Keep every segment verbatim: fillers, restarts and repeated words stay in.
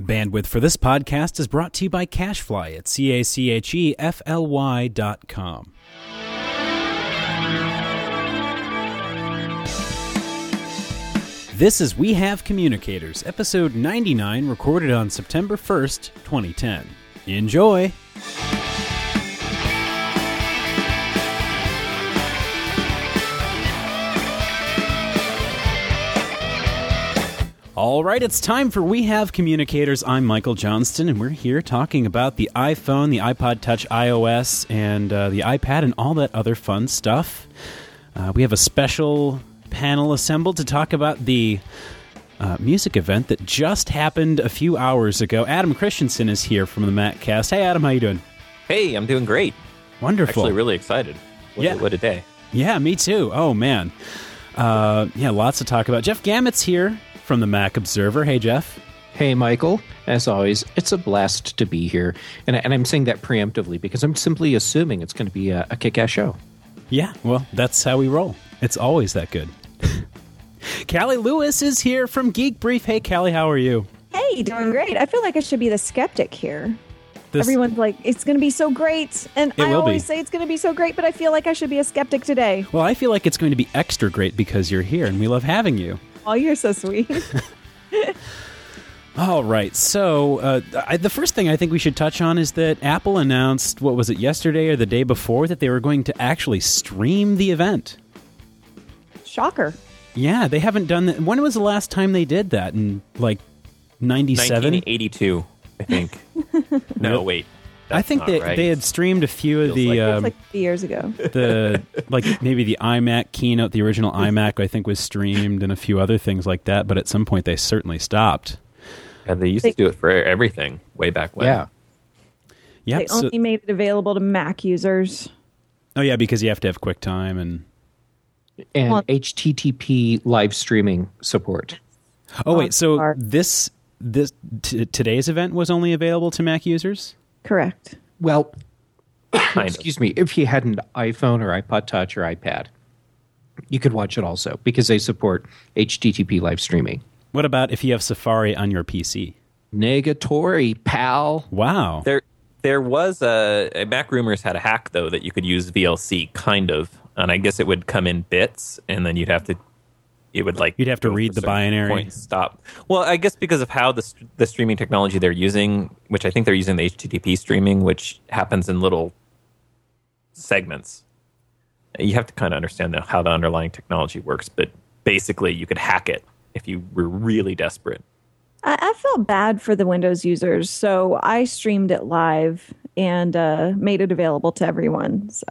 Bandwidth for this podcast is brought to you by CacheFly at C A C H E F L Y dot com. This is We Have Communicators, episode ninety-nine, recorded on September first, twenty ten. Enjoy! All right, it's time for We Have Communicators. I'm Michael Johnston, and we're here talking about the iPhone, the iPod Touch iOS, and uh, the iPad, and all that other fun stuff. Uh, we have a special panel assembled to talk about the uh, music event that just happened a few hours ago. Adam Christensen is here from the MacCast. Hey, Adam, how you doing? Hey, I'm doing great. Wonderful. Actually, really excited. What, yeah. what a day. Yeah, me too. Oh, man. Uh, yeah, lots to talk about. Jeff Gammett's here from the Mac Observer. Hey, Jeff. Hey, Michael. As always, it's a blast to be here. And, and I'm saying that preemptively because I'm simply assuming it's going to be a, a kick-ass show. Yeah, well, that's how we roll. It's always that good. Callie Lewis is here from Geek Brief. Hey, Callie, how are you? Hey, doing great. I feel like I should be the skeptic here. This, Everyone's like, it's going to be so great. And It I will always be. say it's going to be so great, but I feel like I should be a skeptic today. Well, I feel like it's going to be extra great because you're here and we love having you. Oh, you're so sweet. All right, so uh, I, the first thing I think we should touch on is that Apple announced, what was it, yesterday or the day before, that they were going to actually stream the event. Shocker. Yeah, they haven't done that. When was the last time they did that? In, like, ninety-seven? nineteen eighty-two, I think. No, wait. I think not they right. they had streamed a few of Feels the like It's um, like a few years ago. the like maybe the iMac keynote, the original iMac, I think was streamed, and a few other things like that. But at some point, they certainly stopped. Yeah, they used to do it for everything way back when. Yeah. Yep. They so- only made it available to Mac users. oh yeah, because you have to have QuickTime and. And Well- H T T P live streaming support. Oh wait, so Or- this this t- today's event was only available to Mac users? Correct. Well, Kind of. excuse me, if you had an iPhone or iPod Touch or iPad, you could watch it also because they support H T T P live streaming. What about if you have Safari on your P C? Negatory, pal. Wow. There, there was a, a Mac Rumors had a hack though that you could use V L C, kind of, and I guess it would come in bits, and then you'd have to, it would like You'd have to go read for the certain binary. point, stop. Well, I guess because of how the st- the streaming technology they're using, which I think they're using the H T T P streaming, which happens in little segments. You have to kind of understand the, how the underlying technology works, but basically you could hack it if you were really desperate. I, I felt bad for the Windows users, so I streamed it live and uh, made it available to everyone. So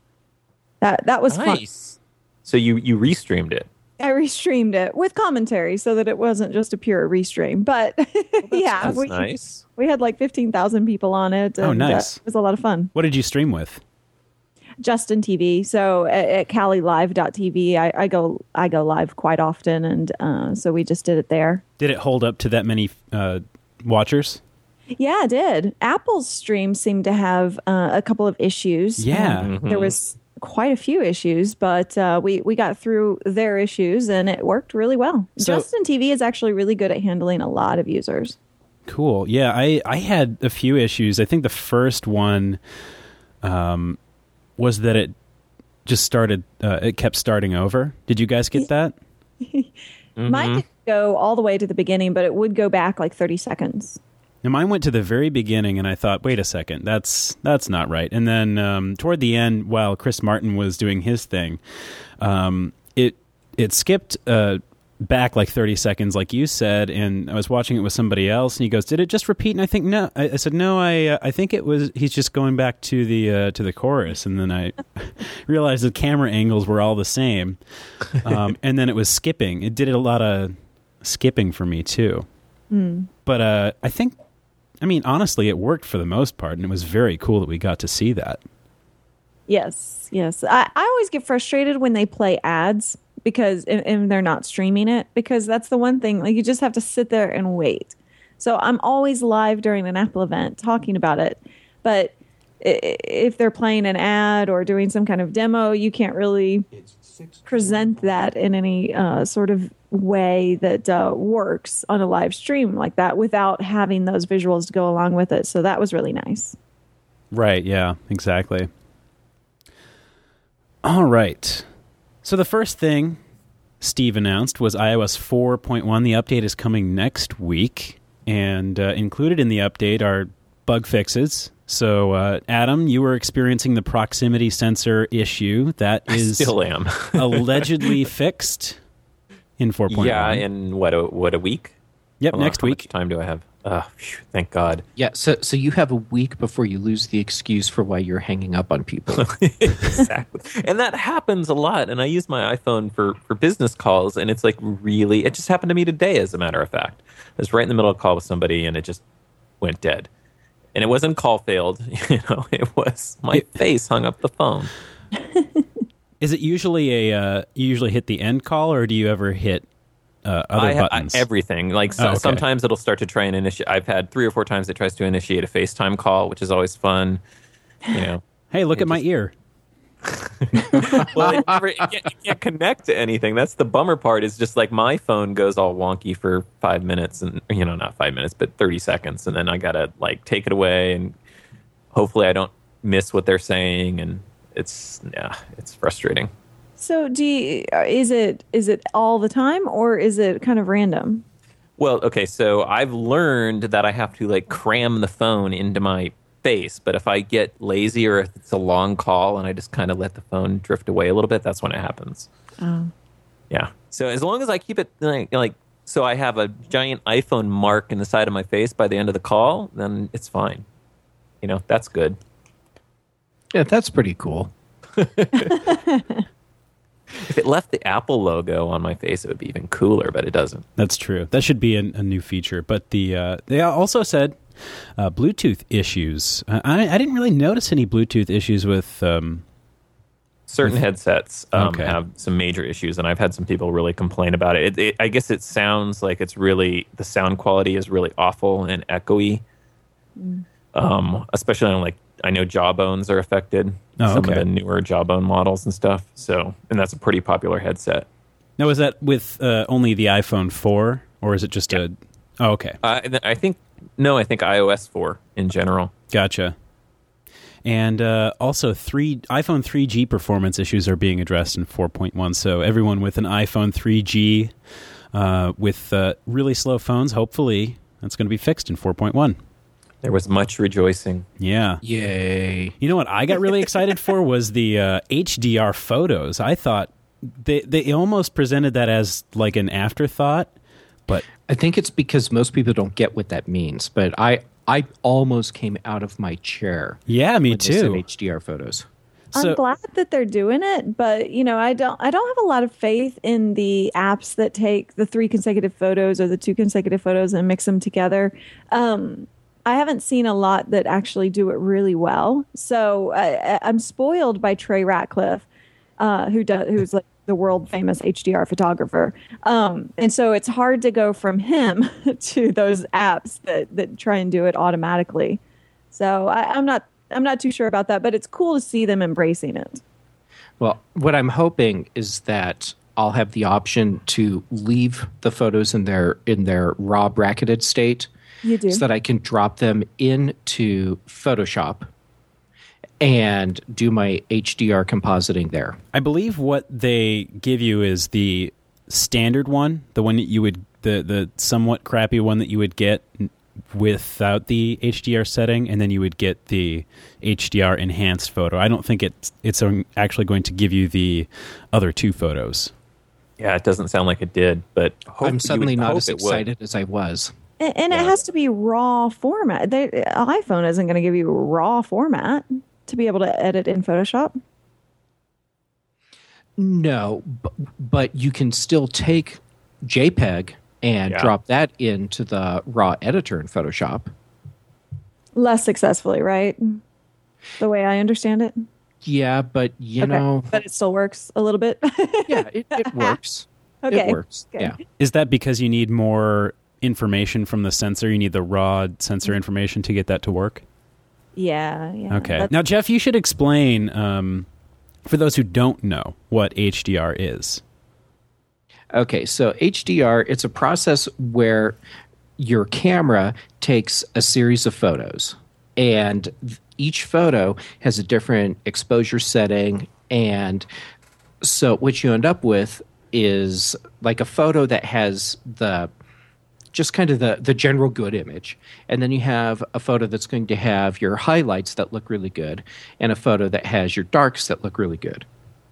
that that was fun. Nice. So you you restreamed it. I restreamed it with commentary so that it wasn't just a pure restream. But yeah, That's we, nice. we had like fifteen thousand people on it. Oh, and, nice. Uh, it was a lot of fun. What did you stream with? Justin T V. So at, at Cali Live dot T V, I, I go I go live quite often, and uh, so we just did it there. Did it hold up to that many uh, watchers? Yeah, it did. Apple's stream seemed to have uh, a couple of issues. Yeah. Um, Mm-hmm. There was quite a few issues, but uh, we, we got through their issues, and it worked really well. So- Justin T V is actually really good at handling a lot of users. Cool. Yeah, I, I had a few issues. I think the first one um, was that it just started, uh, it kept starting over. Did you guys get that? Mm-hmm. Mine didn't go all the way to the beginning, but it would go back like thirty seconds. Now, mine went to the very beginning, and I thought, wait a second, that's that's not right. And then um, toward the end, while Chris Martin was doing his thing, um, it it skipped uh, back like thirty seconds, like you said, and I was watching it with somebody else, and he goes, "Did it just repeat?" And I think no. I, I said, "No, I uh, I think it was. He's just going back to the uh, to the chorus." And then I realized the camera angles were all the same, um, and then it was skipping. It did a lot of skipping for me too. Mm. But uh, I think. I mean, honestly, it worked for the most part, and it was very cool that we got to see that. Yes, yes. I, I always get frustrated when they play ads because and, and they're not streaming it, because that's the one thing, like, you just have to sit there and wait. So I'm always live during an Apple event talking about it, but if they're playing an ad or doing some kind of demo, you can't really present that in any uh, sort of way that uh, works on a live stream like that without having those visuals to go along with it. So that was really nice. Right, yeah, exactly. All right. So the first thing Steve announced was i O S four point one. The update is coming next week, and uh, included in the update are bug fixes. So, uh, Adam, you were experiencing the proximity sensor issue. That is I still am. allegedly fixed in four point one. Yeah, in what a, what, a week? Yep, Hold on, next how week. much time do I have? Oh, phew, thank God. Yeah, so so you have a week before you lose the excuse for why you're hanging up on people. Exactly. And that happens a lot. And I use my iPhone for, for business calls, and it's like really, it just happened to me today, as a matter of fact. I was right in the middle of a call with somebody, and it just went dead. And it wasn't call failed, you know, it was my it, face hung up the phone. Is it usually a, uh, you usually hit the end call, or do you ever hit uh, other I, buttons? I, everything. Like so, oh, okay. Sometimes it'll start to try and initiate. I've had three or four times it tries to initiate a FaceTime call, which is always fun. You know, hey, look at just, my ear. Well, it never, it can't, it can't connect to anything. That's the bummer part. Is just like my phone goes all wonky for five minutes, and you know, not five minutes, but thirty seconds, and then I gotta like take it away, and hopefully I don't miss what they're saying, and it's yeah, it's frustrating. So, do you, is it is it all the time, or is it kind of random? Well, okay, so I've learned that I have to like cram the phone into my face, but if I get lazy or if it's a long call and I just kind of let the phone drift away a little bit, that's when it happens. Oh. Yeah. So as long as I keep it like, like so I have a giant iPhone mark in the side of my face by the end of the call, then it's fine. You know, that's good. Yeah, that's pretty cool. If it left the Apple logo on my face, it would be even cooler, but it doesn't. That's true. That should be a, a new feature. But the uh, they also said uh, Bluetooth issues. I, I didn't really notice any Bluetooth issues with... Um, Certain with, headsets um, okay. have some major issues, and I've had some people really complain about it. It, it. I guess it sounds like it's really... The sound quality is really awful and echoey. Mm. Um, especially on, like, I know Jawbones are affected. Oh, some okay. of the newer Jawbone models and stuff. So, and that's a pretty popular headset. Now, is that with uh, only the iPhone four, or is it just yeah. a... Oh, okay. Uh, I think... No, I think i O S four in general. Gotcha. And uh, also, three iPhone three G performance issues are being addressed in four point one. So everyone with an iPhone three G uh, with uh, really slow phones, hopefully that's going to be fixed in four point one. There was much rejoicing. Yeah. Yay. You know what I got really excited for was the uh, H D R photos. I thought they they almost presented that as like an afterthought, but I think it's because most people don't get what that means. But I I almost came out of my chair. Yeah, me when they said too. H D R photos. I'm So- glad that they're doing it, but you know, I don't I don't have a lot of faith in the apps that take the three consecutive photos or the two consecutive photos and mix them together. Um, I haven't seen a lot that actually do it really well. So I, I'm spoiled by Trey Ratcliffe, uh, who does who's like the world famous H D R photographer. Um, and so it's hard to go from him to those apps that that try and do it automatically. So I, I'm not. I'm not too sure about that, but it's cool to see them embracing it. Well, what I'm hoping is that I'll have the option to leave the photos in their in their raw bracketed state. You do. So that I can drop them into Photoshop and do my H D R compositing there. I believe what they give you is the standard one, the one that you would, the, the somewhat crappy one that you would get without the H D R setting, and then you would get the H D R enhanced photo. I don't think it's it's actually going to give you the other two photos. Yeah, it doesn't sound like it did, but hope, I'm suddenly you would not hope as it would. excited as I was. And, and Yeah. it has to be raw format. They, iPhone isn't going to give you raw format to be able to edit in Photoshop. No, but, but you can still take JPEG and Yeah. drop that into the raw editor in Photoshop. Less successfully, right? The way I understand it. Yeah, but you Okay. know, But it still works a little bit. yeah, it, it works. Okay. It works. Okay. Yeah. Is that because you need more information from the sensor? You need the raw sensor information to get that to work? Yeah, yeah. Okay. That's- Now, Jeff, you should explain um, for those who don't know what H D R is. Okay, so H D R, it's a process where your camera takes a series of photos, and each photo has a different exposure setting, and so what you end up with is like a photo that has the just kind of the, the general good image, and then you have a photo that's going to have your highlights that look really good, and a photo that has your darks that look really good.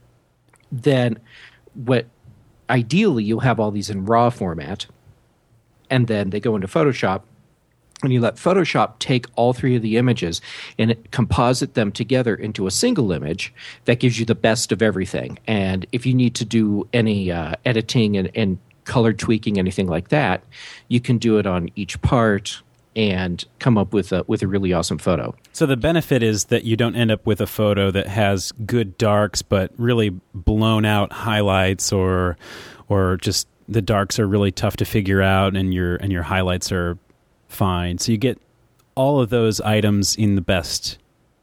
Then what ideally you'll have all these in RAW format, and then they go into Photoshop, and you let Photoshop take all three of the images and it composite them together into a single image that gives you the best of everything. And if you need to do any uh, editing and, and color tweaking, anything like that, you can do it on each part and come up with a with a really awesome photo. So the benefit is that you don't end up with a photo that has good darks but really blown out highlights, or or just the darks are really tough to figure out and your and your highlights are fine. So you get all of those items in the best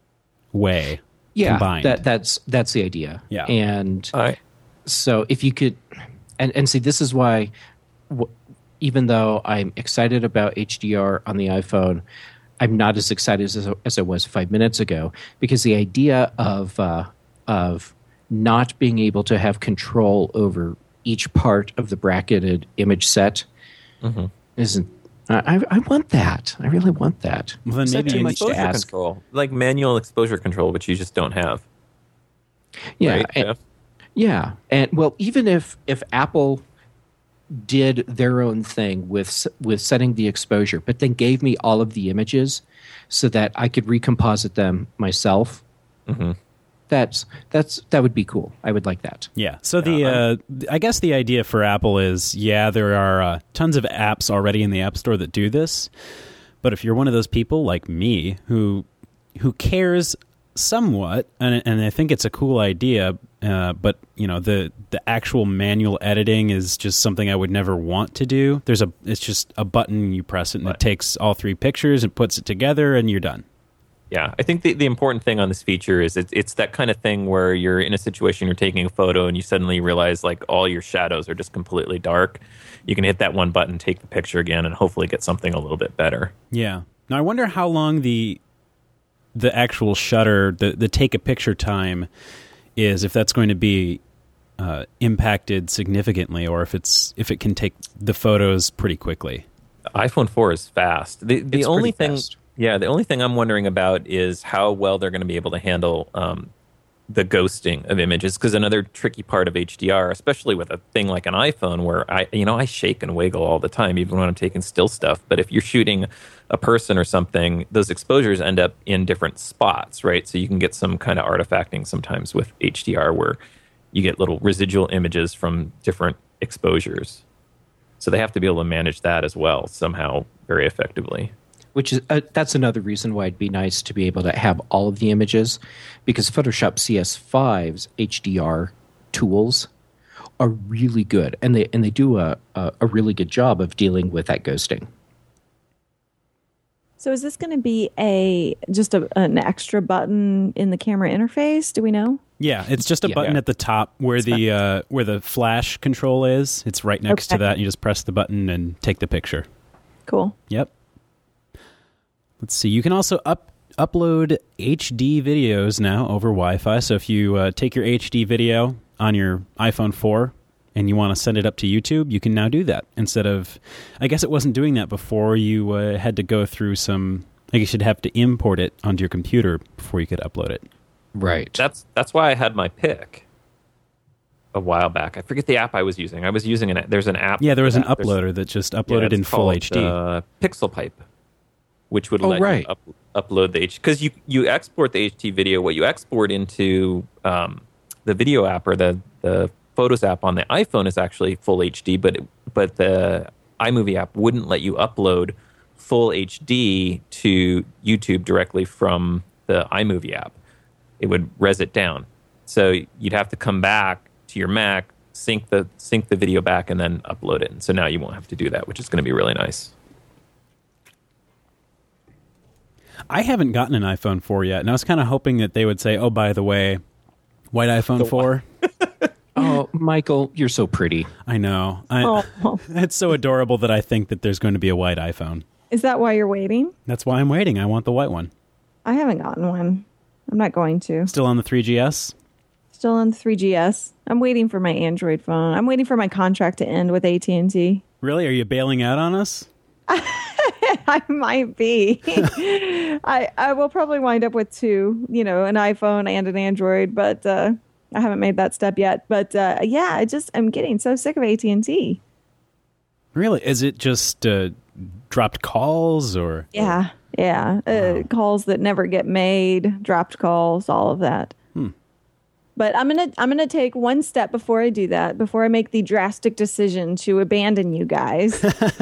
way Yeah, combined. that that's that's the idea. Yeah. And All right. so if you could, and, and see, this is why, w- even though I'm excited about H D R on the iPhone, I'm not as excited as, as I was five minutes ago, because the idea of uh, of not being able to have control over each part of the bracketed image set Mm-hmm. isn't. I, I want that. I really want that. Well, then Is that maybe too you much to Exposure ask? control, like manual exposure control, which you just don't have. Yeah, right, and- Jeff? Yeah, and well, even if if Apple did their own thing with s- with setting the exposure, but then gave me all of the images so that I could recomposite them myself, Mhm. that's that's that would be cool. I would like that. Yeah. So the uh, I guess the idea for Apple is, yeah, there are uh, tons of apps already in the App Store that do this, but if you're one of those people like me who who cares somewhat, and, and I think it's a cool idea, uh, but you know the the actual manual editing is just something I would never want to do. There's a it's just a button, you press it, and Right. it takes all three pictures and puts it together, and you're done. Yeah, I think the, the important thing on this feature is it's, it's that kind of thing where you're in a situation, you're taking a photo, and you suddenly realize like all your shadows are just completely dark. You can hit that one button, take the picture again, and hopefully get something a little bit better. Yeah. Now I wonder how long the the actual shutter, the the take a picture time is, if that's going to be uh, impacted significantly, or if it's if it can take the photos pretty quickly. The iPhone four is fast. The the It's only pretty thing, fast. yeah, the only thing I'm wondering about is how well they're going to be able to handle um, the ghosting of images. Because another tricky part of H D R, especially with a thing like an iPhone, where I, you know, I shake and wiggle all the time, even when I'm taking still stuff. But if you're shooting a person or something, those exposures end up in different spots, right? So you can get some kind of artifacting sometimes with H D R, where you get little residual images from different exposures. So they have to be able to manage that as well somehow very effectively. Which is uh, that's another reason why it'd be nice to be able to have all of the images, because Photoshop C S five's H D R tools are really good, and they and they do a a, a really good job of dealing with that ghosting. So is this going to be a just a, an extra button in the camera interface? Do we know? Yeah, it's just a Yeah. button Yeah. at the top where the uh, where the flash control is. It's right next to Okay. that. You just press the button and take the picture. Cool. Yep. Let's see. You can also up upload H D videos now over Wi-Fi. So if you uh, take your H D video on your iPhone four and you want to send it up to YouTube, you can now do that instead of. I guess it wasn't doing that before. You uh, had to go through some. I guess you'd have to import it onto your computer before you could upload it. Right. That's that's why I had my pick a while back. I forget the app I was using. I was using an there's an app. Yeah, there was an There's- uploader that just yeah, uploaded it's in full called, H D. Uh, Pixel Pipe, which would Oh, let right. you up, upload the H because you you export the H D video. What you export into um, the video app or the the Photos app on the iPhone is actually full H D, but it, but the iMovie app wouldn't let you upload full H D to YouTube directly from the iMovie app. It would res it down. So you'd have to come back to your Mac, sync the sync the video back, and then upload it. And so now you won't have to do that, which is going to be really nice. I haven't gotten an iPhone four yet, and I was kind of hoping that they would say, oh, by the way, white iPhone four. Oh, Michael, you're so pretty. I know. I, Oh. It's so adorable that I think that there's going to be a white iPhone. Is that why you're waiting? That's why I'm waiting. I want the white one. I haven't gotten one. I'm not going to. Still on the three G S? Still on the three G S. I'm waiting for my Android phone. I'm waiting for my contract to end with A T and T. Really? Are you bailing out on us? I might be. I I will probably wind up with two, you know, an iPhone and an Android, but uh, I haven't made that step yet. But uh, yeah, I just I'm getting so sick of A T and T. Really? Is it just uh, dropped calls or? Yeah, yeah. Uh, Wow. Calls that never get made, dropped calls, all of that. Hmm. But I'm gonna I'm gonna take one step before I do that. Before I make the drastic decision to abandon you guys,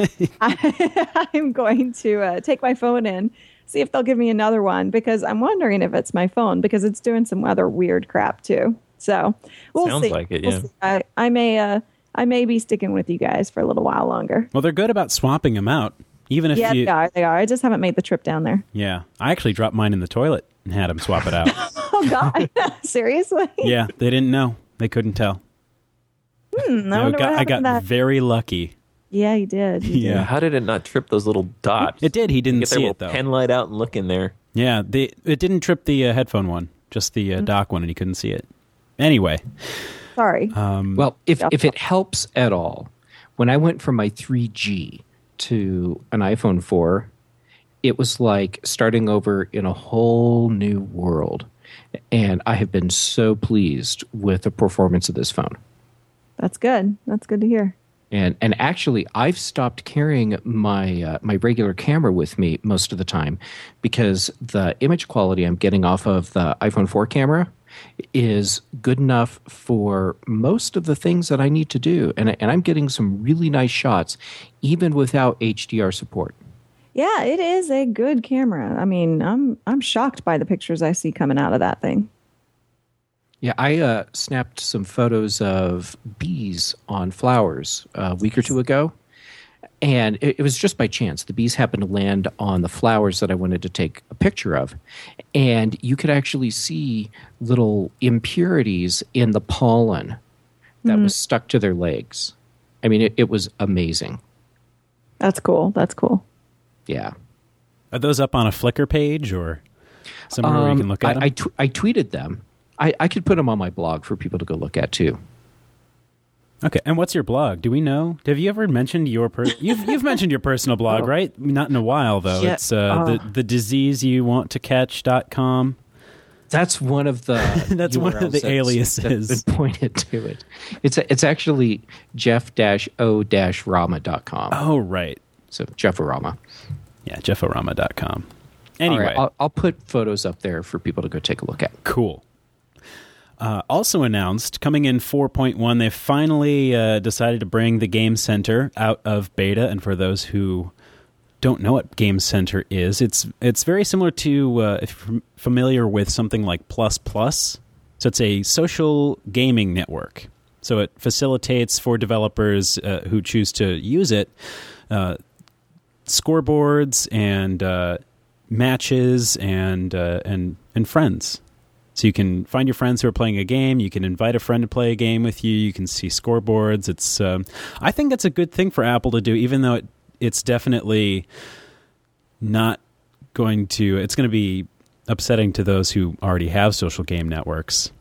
I, I'm going to uh, take my phone in, see if they'll give me another one, because I'm wondering if it's my phone, because it's doing some other weird crap too. So we'll Sounds see. like it, We'll yeah. see. I, I may uh, I may be sticking with you guys for a little while longer. Well, they're good about swapping them out. Even if Yeah, you. they are. They are. I just haven't made the trip down there. Yeah. I actually dropped mine in the toilet and had them swap it out. Oh God! Seriously? Yeah. They didn't know. They couldn't tell. Hmm, I I wonder got, what I happened got to that. very lucky. Yeah, you did. You Yeah. did. How did it not trip those little dots? It did. He didn't Get their see little it, though. pen light out and look in there. Yeah. They, it didn't trip the uh, headphone one, just the uh, Mm-hmm. dock one, and he couldn't see it. Anyway. Sorry. Um, Well, if, Yeah. if it helps at all, when I went from my three G to an iPhone four, it was like starting over in a whole new world. And I have been so pleased with the performance of this phone. That's good. That's good to hear. And and actually, I've stopped carrying my uh, my regular camera with me most of the time because the image quality I'm getting off of the iPhone four camera is good enough for most of the things that I need to do. And, and I'm getting some really nice shots, even without H D R support. Yeah, it is a good camera. I mean, I'm I'm shocked by the pictures I see coming out of that thing. Yeah, I uh, snapped some photos of bees on flowers a week or two ago. And it, it was just by chance. The bees happened to land on the flowers that I wanted to take a picture of. And you could actually see little impurities in the pollen that was stuck to their legs. I mean, it, it was amazing. That's cool. That's cool. Yeah. are those up on a Flickr page or somewhere where you Um, can look at I, them? I, tw- I tweeted them. I, I could put them on my blog for people to go look at too. Okay, and what's your blog? Do we know? Have you ever mentioned your per- you've you've mentioned your personal blog, right? Not in a while though. Yeah, It's uh, uh, the the disease you want to catch dot com. That's one of the That's one of U R Ls the that's- aliases. that's been pointed to it. It's it's actually jeff o rama dot com. Oh, right. So Jefforama. Yeah, jeff orama dot com. All Anyway, right, I'll, I'll put photos up there for people to go take a look at. cool. Uh, also announced, coming in four point one, they finally uh, decided to bring the Game Center out of beta. And for those who don't know what Game Center is, it's it's very similar to, uh, if you're familiar with something like Plus Plus. So it's a social gaming network. So it facilitates for developers uh, who choose to use it uh, scoreboards and uh, matches and uh, and and friends. So you can find your friends who are playing a game. You can invite a friend to play a game with you. You can see scoreboards. It's um, I think that's a good thing for Apple to do, even though it, it's definitely not going to. It's going to be upsetting to those who already have social game networks.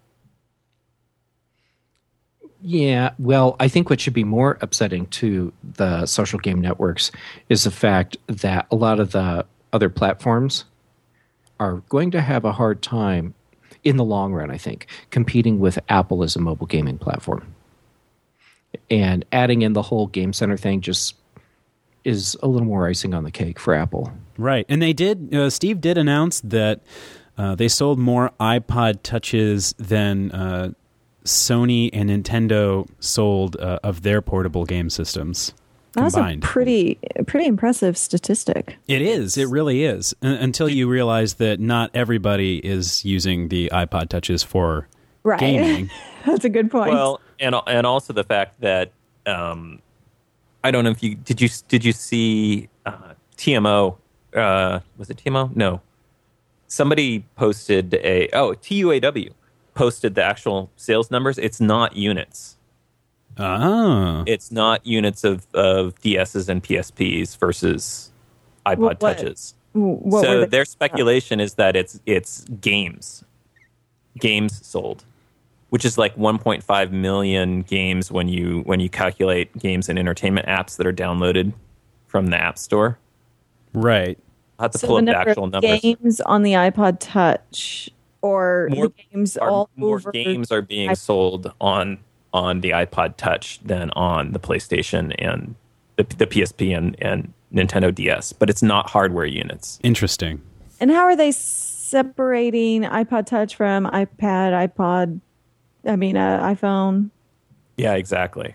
Yeah, well, I think what should be more upsetting to the social game networks is the fact that a lot of the other platforms are going to have a hard time in the long run, I think, competing with Apple as a mobile gaming platform. And adding in the whole Game Center thing just is a little more icing on the cake for Apple. Right. And they did, uh, Steve did announce that uh, they sold more iPod Touches than uh, Sony and Nintendo sold uh, of their portable game systems That's combined. a pretty pretty impressive statistic. It is. It really is. Un- until you realize that not everybody is using the iPod Touches for Right. gaming. That's a good point. Well, and and also the fact that um, I don't know if you did you did you see uh, T M O uh, was it T M O? No. Somebody posted a, oh, T U A W posted the actual sales numbers. It's not units. Ah. It's not units of, of D S's and P S Ps versus iPod What- what- Touches. What So were they- their speculation is that it's it's games, games sold, which is like one point five million games when you when you calculate games and entertainment apps that are downloaded from the App Store. Right. I'll have to So pull the up the number actual of numbers. games on the iPod Touch, or More- the games Are- all more over games are being iPod. sold on on the iPod Touch than on the PlayStation and the, the P S P and, and Nintendo D S, but it's not hardware units. Interesting. And how are they separating iPod Touch from iPad, iPod? I mean, uh, iPhone. Yeah, exactly.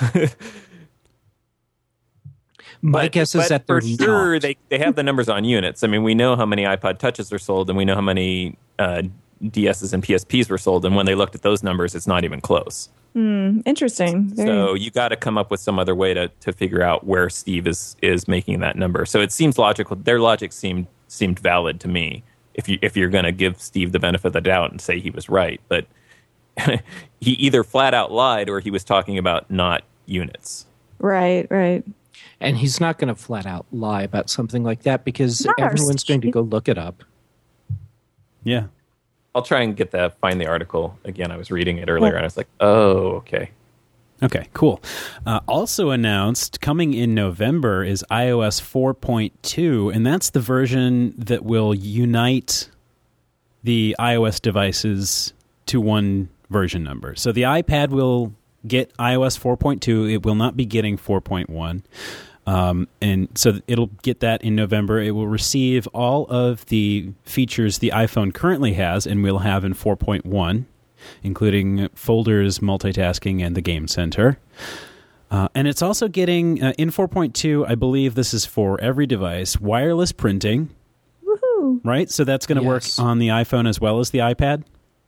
My But- guess is but that for they're sure not. they, they have the numbers on units. I mean, we know how many iPod Touches are sold, and we know how many uh, D S's and P S Ps were sold. And when they looked at those numbers, it's not even close. Interesting. Very- So you got to come up with some other way to, to figure out where Steve is is making that number. So it seems logical. Their logic seemed seemed valid to me. If you if you're going to give Steve the benefit of the doubt and say he was right, but he either flat out lied or he was talking about not units. right, right. And he's not going to flat out lie about something like that because Not our everyone's going to Steve. go look it up. Yeah. I'll try and get that find the article again. I was reading it earlier and I was like, oh, okay. Okay, cool. Uh, also announced coming in November is iOS four point two, and that's the version that will unite the iOS devices to one version number. So the iPad will get iOS four point two. It will not be getting four point one. Um, and so it'll get that in November. It will receive all of the features the iPhone currently has and will have in four point one, including folders, multitasking, and the Game Center. Uh, and it's also getting, uh, in four point two, I believe this is for every device, wireless printing, Woohoo! right? So that's going to Yes. work on the iPhone as well as the iPad?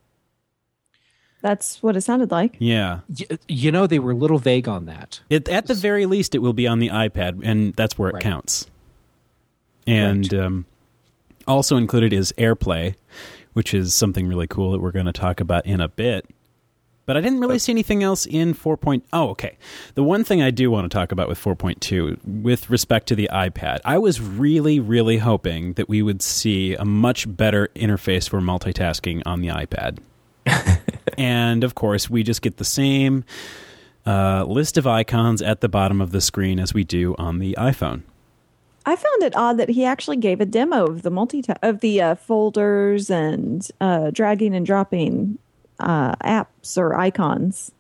That's what it sounded like. Yeah. Y- You know, they were a little vague on that. It, at the very least, it will be on the iPad, and that's where it Right. counts. And um, also included is AirPlay, which is something really cool that we're going to talk about in a bit. But I didn't really see anything else in four. Oh, okay. The one thing I do want to talk about with four point two, with respect to the iPad, I was really, really hoping that we would see a much better interface for multitasking on the iPad. And, of course, we just get the same uh, list of icons at the bottom of the screen as we do on the iPhone. I found it odd that he actually gave a demo of the multi of the uh, folders and uh, dragging and dropping uh, apps or icons.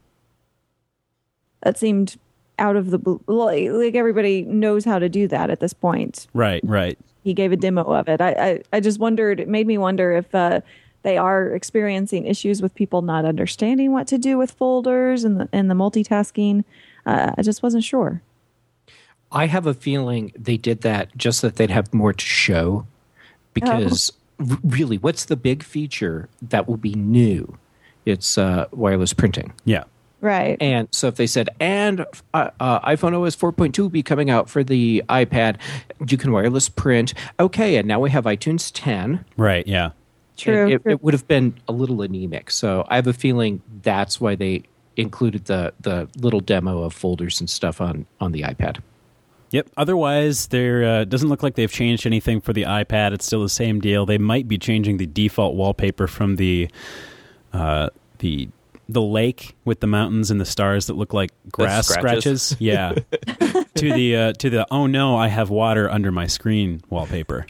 That seemed out of the blue. Like, like everybody knows how to do that at this point. Right, right. He gave a demo of it. I I, I just wondered. It made me wonder if uh, they are experiencing issues with people not understanding what to do with folders and the, and the multitasking. Uh, I just wasn't sure. I have a feeling they did that just so that they'd have more to show. Because r- really, what's the big feature that will be new? It's uh, wireless printing. Yeah. Right. And so if they said, and uh, uh, iPhone O S four point two will be coming out for the iPad, you can wireless print. Okay, and now we have iTunes ten. Right, yeah. True. It, it, true. it would have been a little anemic. So I have a feeling that's why they included the, the little demo of folders and stuff on, on the iPad. Yep. Otherwise, there uh, doesn't look like they've changed anything for the iPad. It's still the same deal. They might be changing the default wallpaper from the uh, the the lake with the mountains and the stars that look like grass scratches? scratches. Yeah. to the uh, to the oh no, I have water under my screen wallpaper.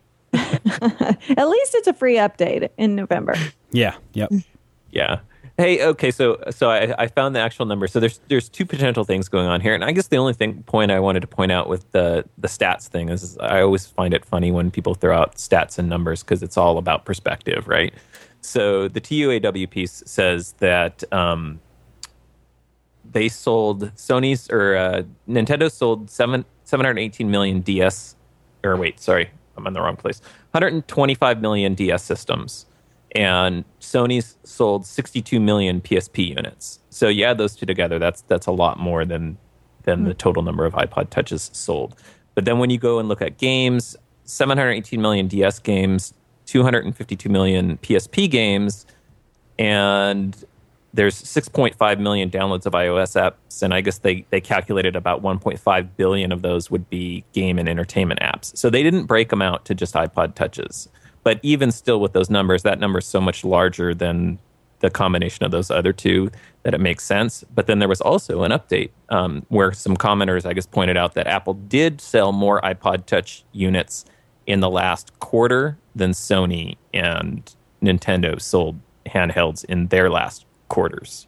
At least it's a free update in November. Yeah. Yep. Yeah. Hey, okay, so so I, I found the actual number. So there's there's two potential things going on here, and I guess the only thing point I wanted to point out with the the stats thing is I always find it funny when people throw out stats and numbers because it's all about perspective, right? So the T U A W piece says that um, they sold Sony's or uh, Nintendo sold seven seven hundred eighteen million D S, or wait, sorry, I'm in the wrong place. one hundred twenty-five million D S systems. And Sony's sold sixty-two million P S P units. So you add those two together, that's that's a lot more than than the total number of iPod Touches sold. But then when you go and look at games, seven hundred eighteen million D S games, two hundred fifty-two million P S P games, and there's six point five million downloads of iOS apps, and I guess they, they calculated about one point five billion of those would be game and entertainment apps. So they didn't break them out to just iPod Touches. But even still with those numbers, that number is so much larger than the combination of those other two that it makes sense. But then there was also an update um, where some commenters, I guess, pointed out that Apple did sell more iPod Touch units in the last quarter than Sony and Nintendo sold handhelds in their last quarters.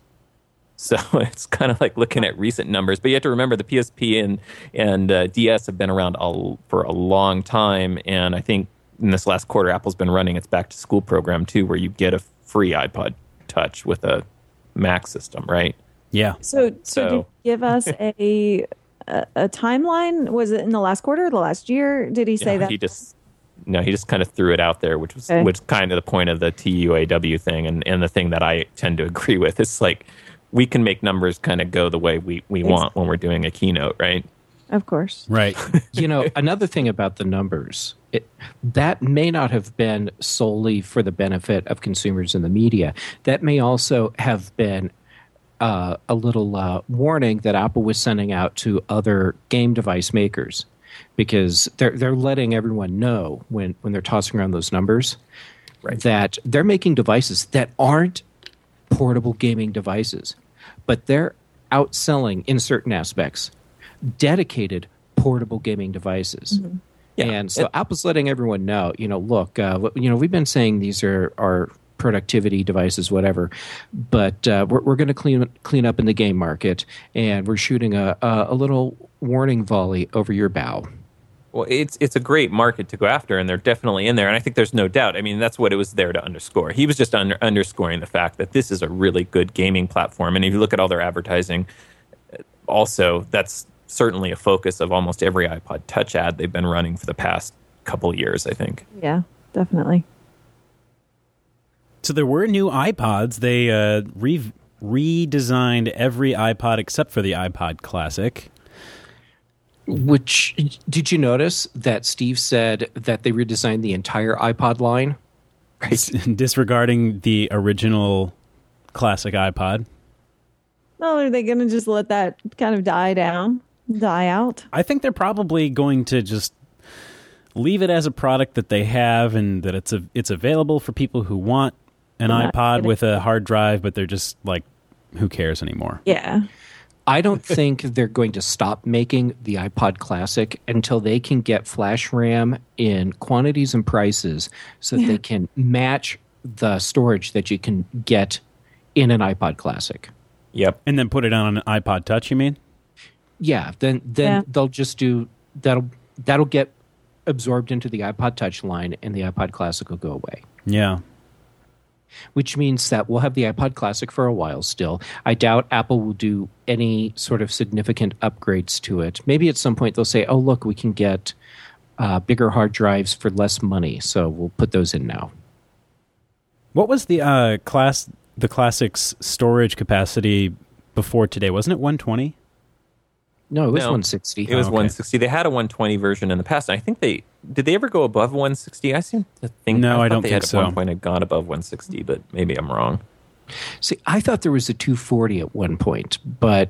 So it's kind of like looking at recent numbers. But you have to remember the P S P and, and uh, D S have been around all, for a long time. And I think in this last quarter, Apple's been running its back-to-school program, too, where you get a free iPod Touch with a Mac system, right? Yeah. So, so, So- did you give us a, a a timeline? Was it in the last quarter, the last year? Did he say Yeah, that? He just no, he just kind of threw it out there, which was Okay. which kind of the point of the T U A W thing, and, and the thing that I tend to agree with. It's like we can make numbers kind of go the way we, we want when we're doing a keynote, right? Of course. Right. You know, another thing about the numbers, it, that may not have been solely for the benefit of consumers and the media. That may also have been uh, a little uh, warning that Apple was sending out to other game device makers, because they're they're letting everyone know when, when they're tossing around those numbers Right. that they're making devices that aren't portable gaming devices, but they're outselling in certain aspects dedicated portable gaming devices. Mm-hmm. Yeah. And so It- Apple's letting everyone know, you know, look, uh, what- you know, we've been saying these are, are productivity devices, whatever, but uh, we're, we're going to clean clean up in the game market, and we're shooting a, a, a little warning volley over your bow. Well, it's it's a great market to go after, and they're definitely in there. And I think there's no doubt. I mean, that's what it was there to underscore. He was just under, underscoring the fact that this is a really good gaming platform. And if you look at all their advertising, also, that's certainly a focus of almost every iPod Touch ad they've been running for the past couple years, I think. Yeah, definitely. So there were new iPods. They uh, re- redesigned every iPod except for the iPod Classic. Which, did you notice that Steve said that they redesigned the entire iPod line? Disregarding the original classic iPod. Well, are they going to just let that kind of die down, die out? I think they're probably going to just leave it as a product that they have, and that it's a, it's available for people who want an They're not iPod gonna- with a hard drive, but they're just like, who cares anymore? Yeah. I don't think they're going to stop making the iPod Classic until they can get flash RAM in quantities and prices so that they can match the storage that you can get in an iPod Classic. Yep. And then put it on an iPod Touch, you mean? Yeah, then then Yeah. they'll just do that'll that'll get absorbed into the iPod Touch line, and the iPod Classic will go away. Yeah. Which means that we'll have the iPod Classic for a while still. I doubt Apple will do any sort of significant upgrades to it. Maybe at some point they'll say, oh, look, we can get uh, bigger hard drives for less money, so we'll put those in now. What was the uh, class the Classic's storage capacity before today? Wasn't it one twenty? No, it was No. one sixty. It was Oh, okay. one sixty. They had a one twenty version in the past. I think they did. They ever go above one sixty? I seem to think. No, I thought don't they think had so. At one point, had gone above one sixty, but maybe I'm wrong. See, I thought there was a two forty at one point, but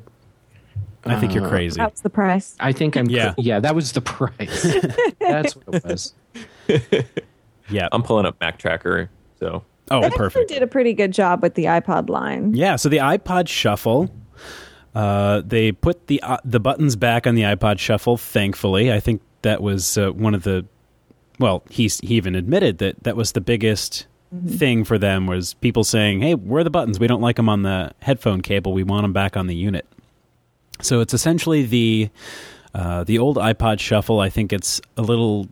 I think you're Uh, crazy. That's the price. I think I'm. Yeah. Yeah, that was the price. That's what it was. Yeah. I'm pulling up Mac Tracker, so Oh, They actually perfect. did a pretty good job with the iPod line. Yeah, so the iPod Shuffle, uh, they put the uh, the buttons back on the iPod Shuffle, thankfully. I think that was uh, one of the, well, he's, he even admitted that that was the biggest thing for them, was people saying, hey, where are the buttons? We don't like them on the headphone cable. We want them back on the unit. So it's essentially the uh, the old iPod Shuffle. I think it's a little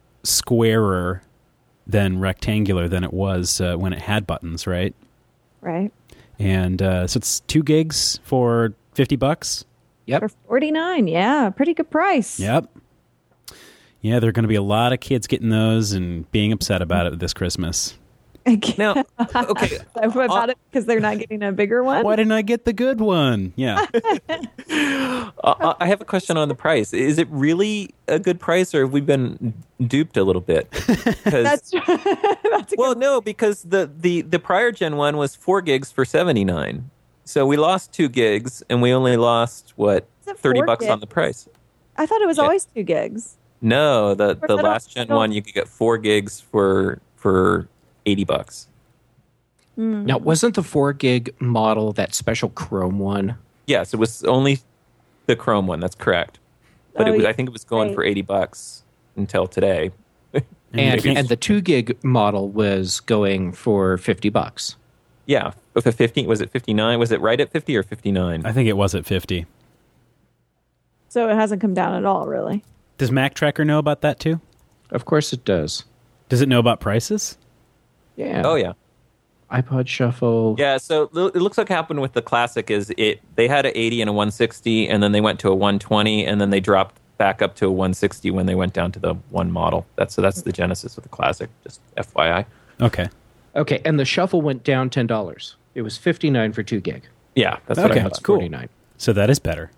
squarer than rectangular than it was uh, when it had buttons, right? Right. And uh, so it's two gigs for fifty bucks. Yep. For forty-nine. Yeah. Pretty good price. Yep. Yeah, there are going to be a lot of kids getting those and being upset about it this Christmas. Now, okay, about it because they're not getting a bigger one. Why didn't I get the good one? Yeah. uh, I have a question on the price. Is it really a good price, or have we been duped a little bit? That's, that's a well, good no, because the, the, the prior gen one was four gigs for seventy-nine. So we lost two gigs, and we only lost what Is it thirty four bucks gigs? on the price. I thought it was Yeah. always two gigs. No, the course, the I don't- last gen I don't- one you could get four gigs for for eighty bucks. Now, wasn't the four gig model that special Chrome one? Yes, it was only the Chrome one. That's correct. But Oh, it was, yeah. I think it was going Right. for eighty bucks until today. And, Maybe- and the two gig model was going for fifty bucks. Yeah, with a fifteen, was it fifty-nine? Was it right at fifty or fifty-nine? I think it was at fifty. So it hasn't come down at all, really. Does Mac Tracker know about that too? Of course it does. Does it know about prices? Yeah. Oh yeah, iPod Shuffle. yeah. So lo- it looks like what happened with the Classic is it they had an eighty and a one sixty, and then they went to a one twenty, and then they dropped back up to a one sixty when they went down to the one model. That's so that's the genesis of the Classic. Just F Y I. Okay. Okay, and the Shuffle went down ten dollars. It was fifty-nine for two gig. Yeah, that's what Okay. I Now it's thought. Cool. forty-nine. So that is better.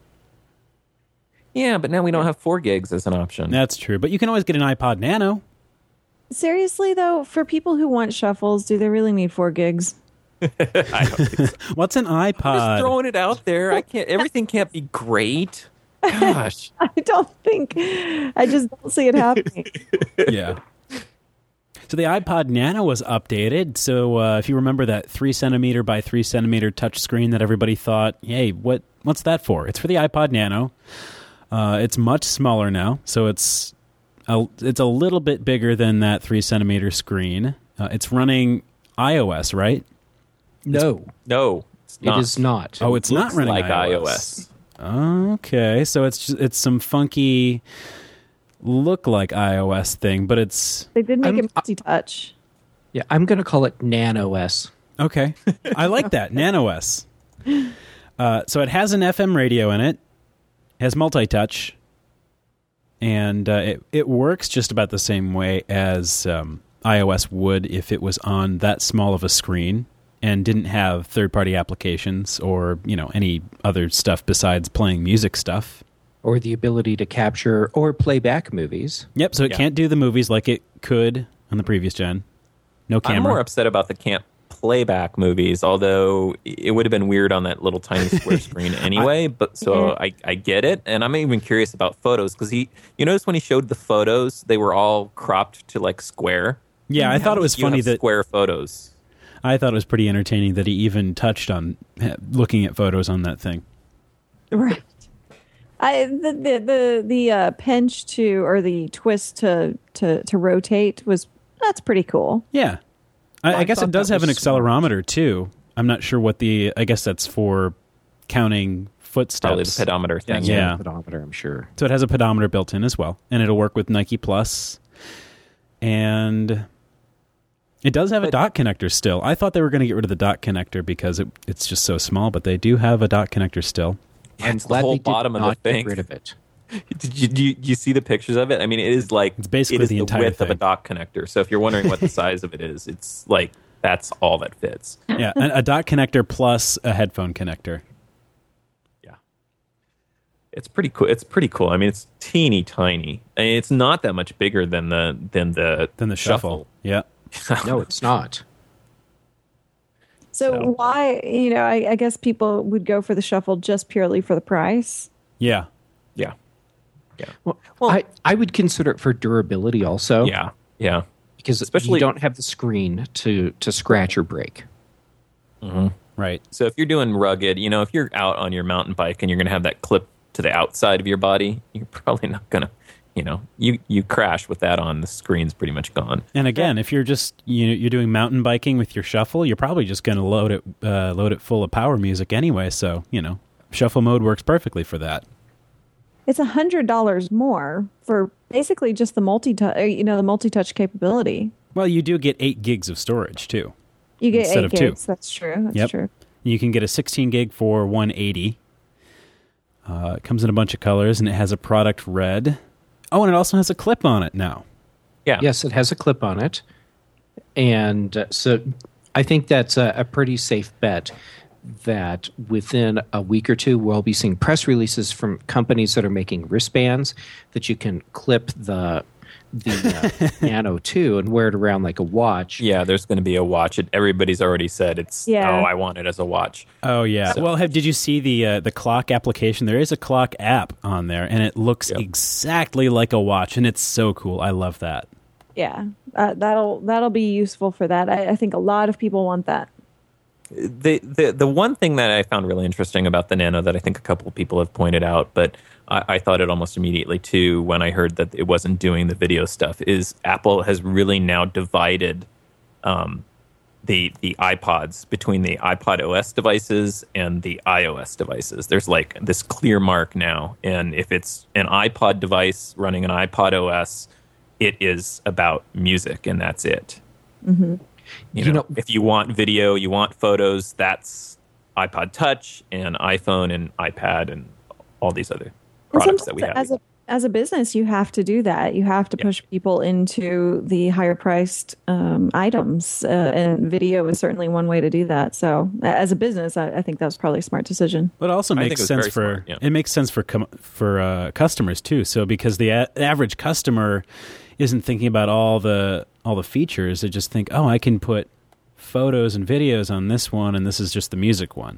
Yeah, but now we don't have four gigs as an option. That's true. But you can always get an iPod Nano. Seriously, though, for people who want shuffles, do they really need four gigs? I don't think so. What's an I'm just iPod? throwing it out there. I can't. Everything can't be great. Gosh. I don't think. I just don't see it happening. Yeah. So the iPod Nano was updated. So uh, if you remember that three centimeter by three centimeter touch screen that everybody thought, hey, what what's that for? It's for the iPod Nano. Uh, it's much smaller now, so it's a, it's a little bit bigger than that three centimeter screen. Uh, it's running iOS, right? No, No, it's it not. is not. Oh, it's not Looks running like iOS. iOS. Okay, so it's just, it's some funky look like iOS thing, but it's They did make I'm- it multi-touch. Yeah, I'm going to call it Nano S. okay. I like that Nano S. Uh, so it has an F M radio in it, has multi-touch, and uh, it it works just about the same way as um, iOS would if it was on that small of a screen and didn't have third-party applications or you know any other stuff besides playing music stuff. Or the ability to capture or play back movies. Yep. So it Yeah. can't do the movies like it could on the previous gen. No camera. I'm more upset about the can't playback movies, although it would have been weird on that little tiny square screen anyway. But so Yeah. I, I get it, and I'm even curious about photos because he, you notice when he showed the photos, they were all cropped to like square. Yeah, I thought it was You funny have that square photos. I thought it was pretty entertaining that he even touched on eh, looking at photos on that thing. Right. I the the the, the uh, pinch to or the twist to, to to rotate was that's pretty cool. Yeah, I, Well, I I guess it thought does that have an was smart. accelerometer too. I'm not sure what the. I guess that's for counting footsteps. Probably the pedometer thing. Yeah. Yeah. Pedometer, I'm sure. So it has a pedometer built in as well, and it'll work with Nike Plus. And it does have a But- dot connector still. I thought they were going to get rid of the dot connector because it, it's just so small, but they do have a dot connector still. Yeah, I'm it's the glad whole they did bottom of not the get thing. rid of it. Did you, do you, do you see the pictures of it? I mean, it is like It's basically it is the the entire width of a thing. dock connector. So if you're wondering what the size of it is, it's like that's all that fits. Yeah, a, a dot connector plus a headphone connector. Yeah, it's pretty cool. It's pretty cool. I mean, it's teeny tiny. I mean, it's not that much bigger than the than the Then the shuffle. Yeah. No, it's not. So, So- why you know I, I guess people would go for the shuffle just purely for the price. Yeah. Yeah, Well, Well- I, I would consider it for durability also. yeah, yeah. Because Especially- you don't have the screen to, to scratch or break. Right. So if you're doing rugged, you know, if you're out on your mountain bike and you're going to have that clip to the outside of your body, you're probably not going to, you know, you you crash with that on. The screen's pretty much gone. And again, if you're just you know, you're doing mountain biking with your shuffle, you're probably just going to load it uh, load it full of power music anyway. So you know, shuffle mode works perfectly for that. It's a hundred dollars more for basically just the multi touch, you know, the multi touch capability. Well, you do get eight gigs of storage too. You get Instead eight of two. gigs. That's true. That's Yep. true. You can get a sixteen gig for one eighty. Uh, it comes in a bunch of colors, and it has a product red. Oh, and it also has a clip on it now. Yeah. Yes, it has a clip on it. And uh, so I think that's a, a pretty safe bet that within a week or two, we'll be seeing press releases from companies that are making wristbands that you can clip the the uh, Nano to and wear it around like a watch. Yeah, there's going to be a watch. It, everybody's already said it's, Yeah. oh, I want it as a watch. Oh yeah. So- Well, have, did you see the uh, the clock application? There is a clock app on there, and it looks Yep. exactly like a watch, and it's so cool. I love that. Yeah, uh, that'll that'll be useful for that. I, I think a lot of people want that. The, the the one thing that I found really interesting about the Nano that I think a couple of people have pointed out, but I, I thought it almost immediately too when I heard that it wasn't doing the video stuff, is Apple has really now divided um, the the iPods between the iPod O S devices and the iOS devices. There's like this clear mark now, and if it's an iPod device running an iPod O S, it is about music, and that's it. Mm-hmm. You, You know, know- if you want video, you want photos, that's iPod Touch and iPhone and iPad and all these other And products that we sometimes have. as a as a business, you have to do that. You have to Yeah. push people into the higher priced um, items, uh, and video is certainly one way to do that. So, a- as a business, I, I think that was probably a smart decision. But it also I think makes it was sense very for smart, yeah. it makes sense for com- for uh, customers too. So because the a- average customer isn't thinking about all the all the features, they just think, oh, I can put photos and videos on this one, and this is just the music one.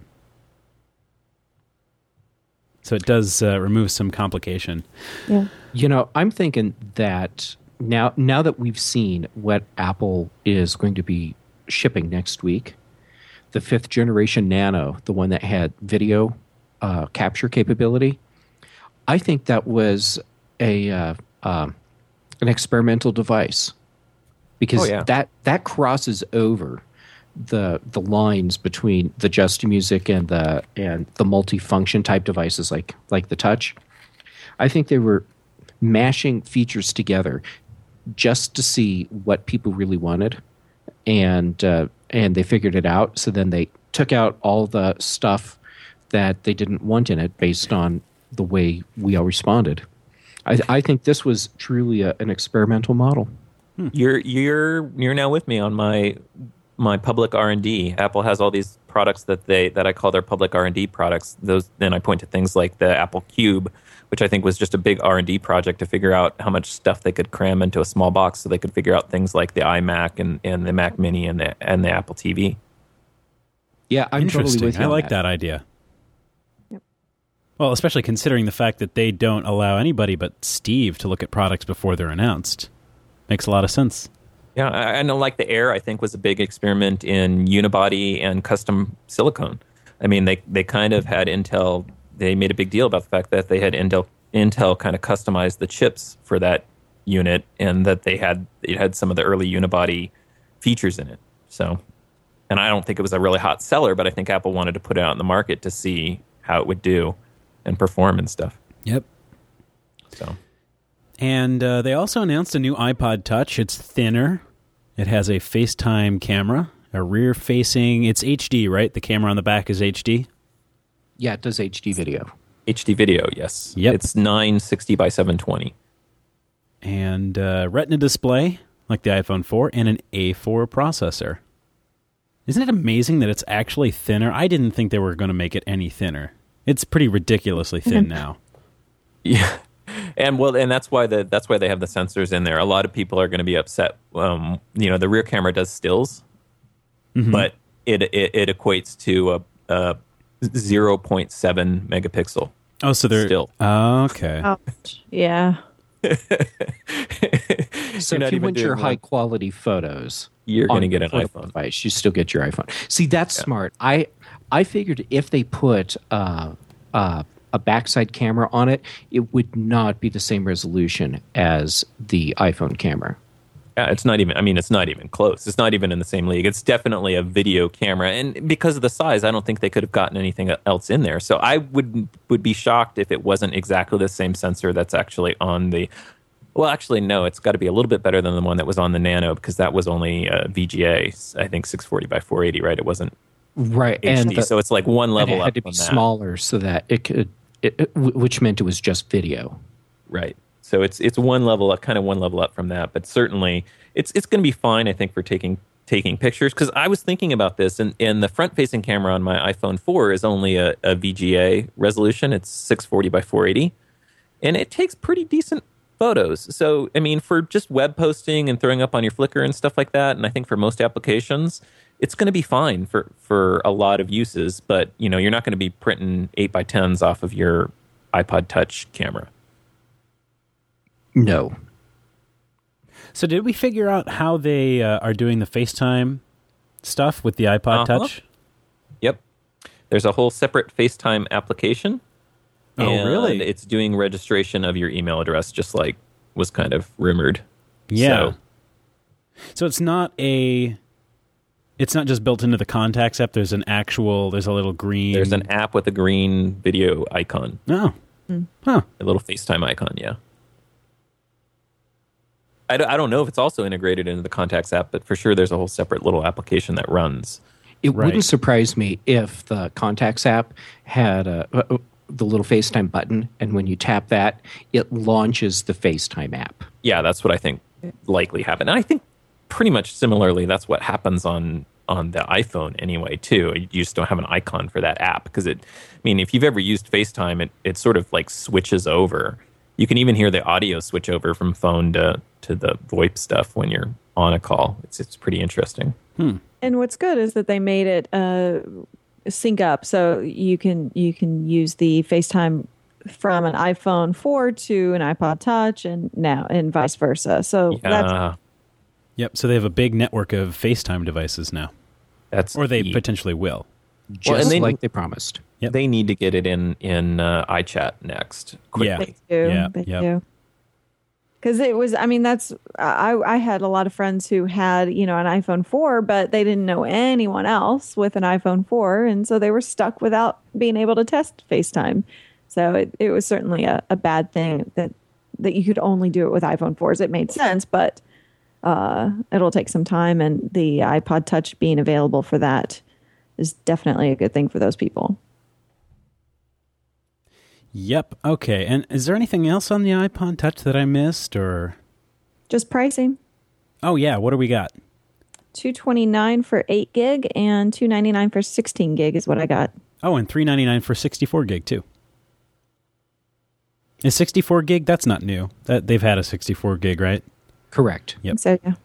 So it does uh, remove some complication. Yeah. You know, I'm thinking that now now that we've seen what Apple is going to be shipping next week, the fifth generation Nano, the one that had video uh, capture capability, I think that was a uh, um, an experimental device because Oh, yeah. that that crosses over the the lines between the Just Music and the and the multifunction type devices like like the Touch. I think they were mashing features together just to see what people really wanted, and uh, and they figured it out. So then they took out all the stuff that they didn't want in it based on the way we all responded. I, I think this was truly a, an experimental model. You're you're you're now with me on my my public R and D. Apple has all these products that they that I call their public R and D products. Those then I point to things like the Apple Cube, which I think was just a big R and D project to figure out how much stuff they could cram into a small box, so they could figure out things like the iMac and, and the Mac Mini and the and the Apple T V. Yeah, I'm totally Interesting. with you. I on like that. that idea. Yep. Well, especially considering the fact that they don't allow anybody but Steve to look at products before they're announced. Makes a lot of sense. Yeah, I- and like the Air, I think was a big experiment in unibody and custom silicone. I mean, they they kind of had Intel. They made a big deal about the fact that they had Intel Intel kind of customized the chips for that unit, and that they had it had some of the early unibody features in it. So, and I don't think it was a really hot seller, but I think Apple wanted to put it out in the market to see how it would do and perform and stuff. Yep. So. And uh, they also announced a new iPod Touch. It's thinner. It has a FaceTime camera, a rear-facing. It's H D, right? The camera on the back is H D. Yeah, it does H D video. H D video, yes. Yep. It's nine sixty by seven twenty. And uh, Retina display, like the iPhone four, and an A four processor. Isn't it amazing that it's actually thinner? I didn't think they were going to make it any thinner. It's pretty ridiculously thin now. Yeah, and well, and that's why the that's why they have the sensors in there. A lot of people are going to be upset. Um, you know, the rear camera does stills, Mm-hmm. but it, it it equates to a, a zero point seven megapixel. Oh, so they're Still. Oh, okay. Ouch. Yeah. So You're not if you even want your doing high one. quality photos, You're on going to get an your iPhone. device, you still get your iPhone. See, that's smart. I I figured if they put uh, uh, a backside camera on it, it would not be the same resolution as the iPhone camera. Yeah, it's not even. I mean, it's not even close. It's not even in the same league. It's definitely a video camera, and because of the size, I don't think they could have gotten anything else in there. So I would would be shocked if it wasn't exactly the same sensor that's actually on the. Well, actually, no. It's got to be a little bit better than the one that was on the Nano, because that was only uh, V G A. I think six forty by four eighty. Right? It wasn't Right, H D, and the- so it's like one and level it up had to be from that. smaller so that it could, it, it- which meant it was just video. Right. So it's it's one level up, kind of one level up from that. But certainly, it's it's going to be fine, I think, for taking taking pictures. Because I was thinking about this, and, and the front-facing camera on my iPhone four is only a, a V G A resolution. It's six forty by four eighty, and it takes pretty decent photos. So, I mean, for just web posting and throwing up on your Flickr and stuff like that, and I think for most applications, it's going to be fine for, for a lot of uses. But, you know, you're not going to be printing eight by tens off of your iPod Touch camera. No. So did we figure out how they uh, are doing the FaceTime stuff with the iPod Uh-huh. Touch? Yep. There's a whole separate FaceTime application. Oh, and really? It's doing registration of your email address, just like was kind of rumored. Yeah. So, So it's not a... It's not just built into the Contacts app. There's an actual... There's a little green... there's an app with a green video icon, Oh. Huh. a little FaceTime icon, yeah. I don't, I don't know if it's also integrated into the Contacts app, but for sure there's a whole separate little application that runs. It Right. wouldn't surprise me if the Contacts app had a, uh, the little FaceTime button, and when you tap that, it launches the FaceTime app. Yeah, that's what I think likely happened. And I think pretty much similarly, that's what happens on, on the iPhone anyway, too. You just don't have an icon for that app because it, I mean, if you've ever used FaceTime, it, it sort of like switches over. You can even hear the audio switch over from phone to, to the VoIP stuff when you're on a call. It's it's pretty interesting. And what's good is that they made it uh, sync up, so you can you can use the FaceTime from an iPhone four to an iPod Touch, and now and vice versa. So that's Yeah, Yep. So they have a big network of FaceTime devices now. that's Or they key. potentially will. Just Well, and they- like they promised. Yep. They need to get it in in uh, iChat next. Yeah. Quickly. they do. Yeah, They yep. do. Because it was, I mean, that's I I had a lot of friends who had you know an iPhone four, but they didn't know anyone else with an iPhone four, and so they were stuck without being able to test FaceTime. So it, it was certainly a, a bad thing that that you could only do it with iPhone fours. It made sense, but uh, it'll take some time, and the iPod Touch being available for that is definitely a good thing for those people. Yep. Okay. And is there anything else on the iPod Touch that I missed, or? Just pricing. Oh yeah. What do we got? two twenty-nine for eight gig and two ninety-nine for sixteen gig is what I got. Oh, and three ninety-nine for sixty-four gig too. Is sixty-four gig? That's not new. That they've had a sixty-four gig, right? Correct. Yep. So yeah.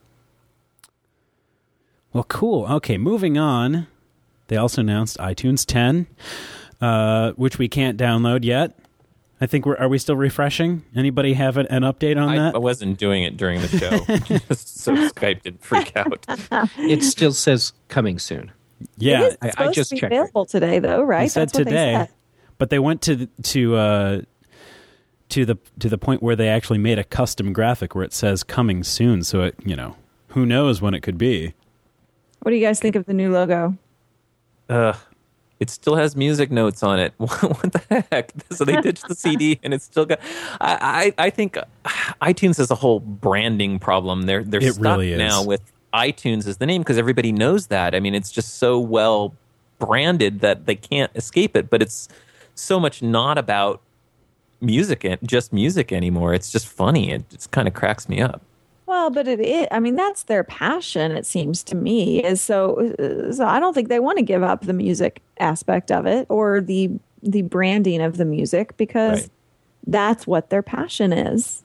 Well, cool. Okay, moving on. They also announced iTunes ten, uh, which we can't download yet. I think we're. Are we still refreshing? Anybody have an, an update on I, that? I wasn't doing it during the show, just so Skype didn't freak out. It still says coming soon. Yeah, It is I- I supposed just to be checked it. available today, though, right? they said That's what today, They said. but they went to the- to uh, to the to the point where they actually made a custom graphic where it says "coming soon." So it, you know, who knows when it could be. What do you guys think of the new logo? Uh, it still has music notes on it. What the heck? So they ditched the C D, and it's still got. I, I, I think iTunes has a whole branding problem. They're they're It stuck really is. now with iTunes as the name because everybody knows that. I mean, it's just so well branded that they can't escape it. But it's so much not about music and just music anymore. It's just funny. It just kind of cracks me up. Well, but it, it I mean, that's their passion. It seems to me is so. So I don't think they want to give up the music aspect of it or the the branding of the music because Right. that's what their passion is.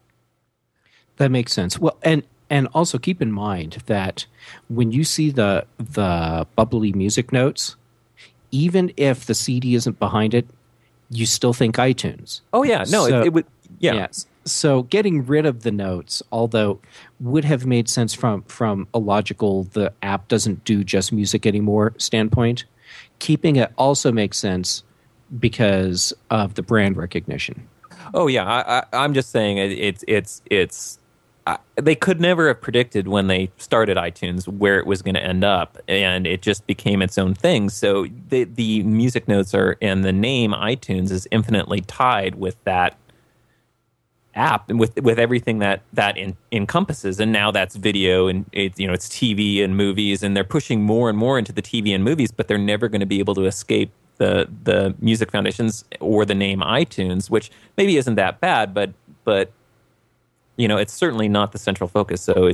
That makes sense. Well, and and also keep in mind that when you see the the bubbly music notes, even if the C D isn't behind it, you still think iTunes. Oh yeah, no, So- it, it would. Yeah, Yes. So getting rid of the notes, although would have made sense from from a logical the app doesn't do just music anymore standpoint, keeping it also makes sense because of the brand recognition. Oh yeah, I, I, I'm just saying it, it's it's it's. I, they could never have predicted when they started iTunes where it was going to end up, and it just became its own thing. So the the music notes are and the name iTunes is infinitely tied with that app and with with everything that that in, encompasses. And now that's video and it's you know it's T V and movies, and they're pushing more and more into the T V and movies, but they're never going to be able to escape the the Music Foundations or the name iTunes, which maybe isn't that bad, but but you know it's certainly not the central focus. So it's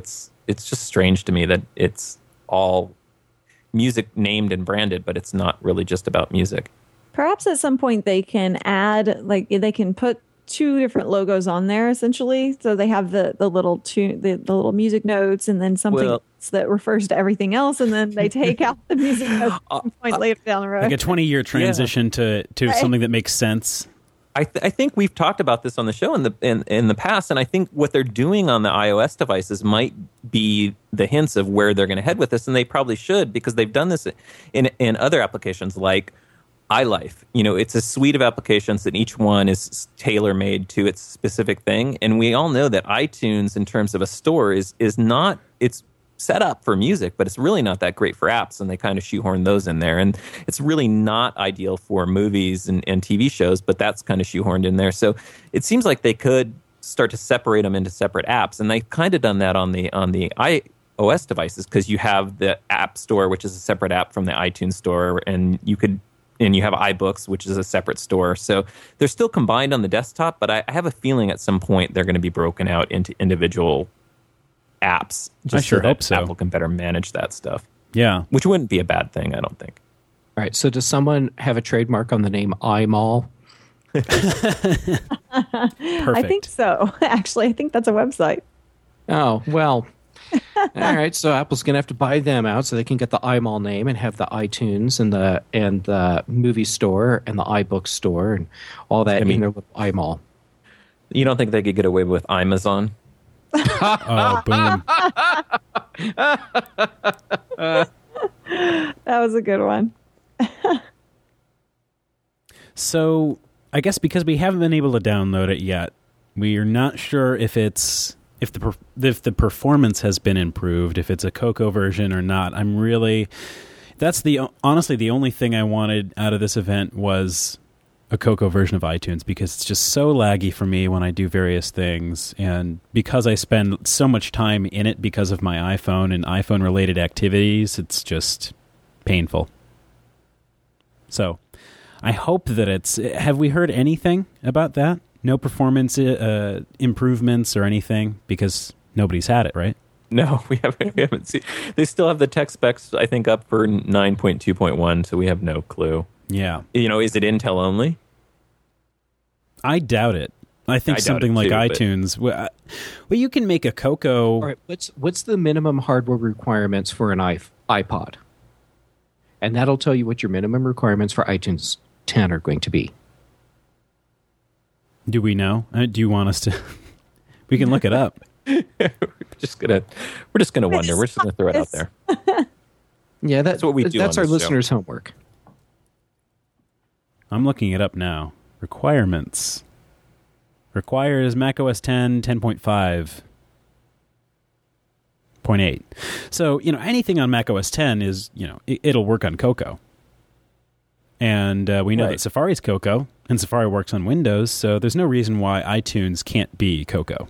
it's just strange to me that it's all music named and branded, but it's not really just about music. Perhaps at some point they can add, like they can put two different logos on there essentially. So they have the, the little tune, the, the little music notes, and then something Well, else that refers to everything else. And then they take out the music notes at some point later down the road. Like a twenty-year transition to, to Right. something that makes sense. I, th- I think we've talked about this on the show in the in, in the past, and I think what they're doing on the iOS devices might be the hints of where they're going to head with this, and they probably should, because they've done this in in other applications like iLife. You know, it's a suite of applications, and each one is tailor-made to its specific thing. And we all know that iTunes, in terms of a store, is is not it's set up for music, but it's really not that great for apps, and they kind of shoehorn those in there. And it's really not ideal for movies and, and T V shows, but that's kind of shoehorned in there. So it seems like they could start to separate them into separate apps, and they've kind of done that on the on the iOS devices, because you have the App Store, which is a separate app from the iTunes Store, and you could and you have iBooks, which is a separate store. So they're still combined on the desktop, but I, I have a feeling at some point they're going to be broken out into individual apps. Just I sure so that hope so. Apple can better manage that stuff, Yeah. which wouldn't be a bad thing, I don't think. All right. So does someone have a trademark on the name iMall? Perfect. I think so. Actually, I think that's a website. Oh, well. All right. So Apple's going to have to buy them out so they can get the iMall name and have the iTunes and the and the movie store and the iBook store and all that I mean- in their little iMall. You don't think they could get away with Amazon? Oh, boom. That was a good one. So I guess because we haven't been able to download it yet, we are not sure if it's if the per- if the performance has been improved, if it's a Cocoa version or not. I'm really that's the honestly the only thing I wanted out of this event was a Cocoa version of iTunes, because it's just so laggy for me when I do various things, and because I spend so much time in it because of my iPhone and iPhone related activities, it's just painful. So I hope that it's... Have we heard anything about that? No performance uh, improvements or anything? Because nobody's had it, right? No, we haven't. We haven't seen. They still have the tech specs, I think, up for nine point two point one, so we have no clue. Yeah. You know, is it Intel only? I doubt it. I think I doubt something it like too, but- iTunes... Well, I- well, you can make a Cocoa... All right. What's what's the minimum hardware requirements for an iP- iPod? And that'll tell you what your minimum requirements for iTunes ten are going to be. Do we know? Uh, do you want us to... We can look it up. we're just gonna. We're just gonna wonder. We're just gonna throw it out there. Yeah, that, That's what we do That's on our this show. listeners' homework. I'm looking it up now. Requirements. Requires macOS ten, ten point five, point eight. So, you know, anything on macOS ten is, you know, it, it'll work on Cocoa. And uh, we know Right. that Safari's Cocoa, and Safari works on Windows, so there's no reason why iTunes can't be Cocoa.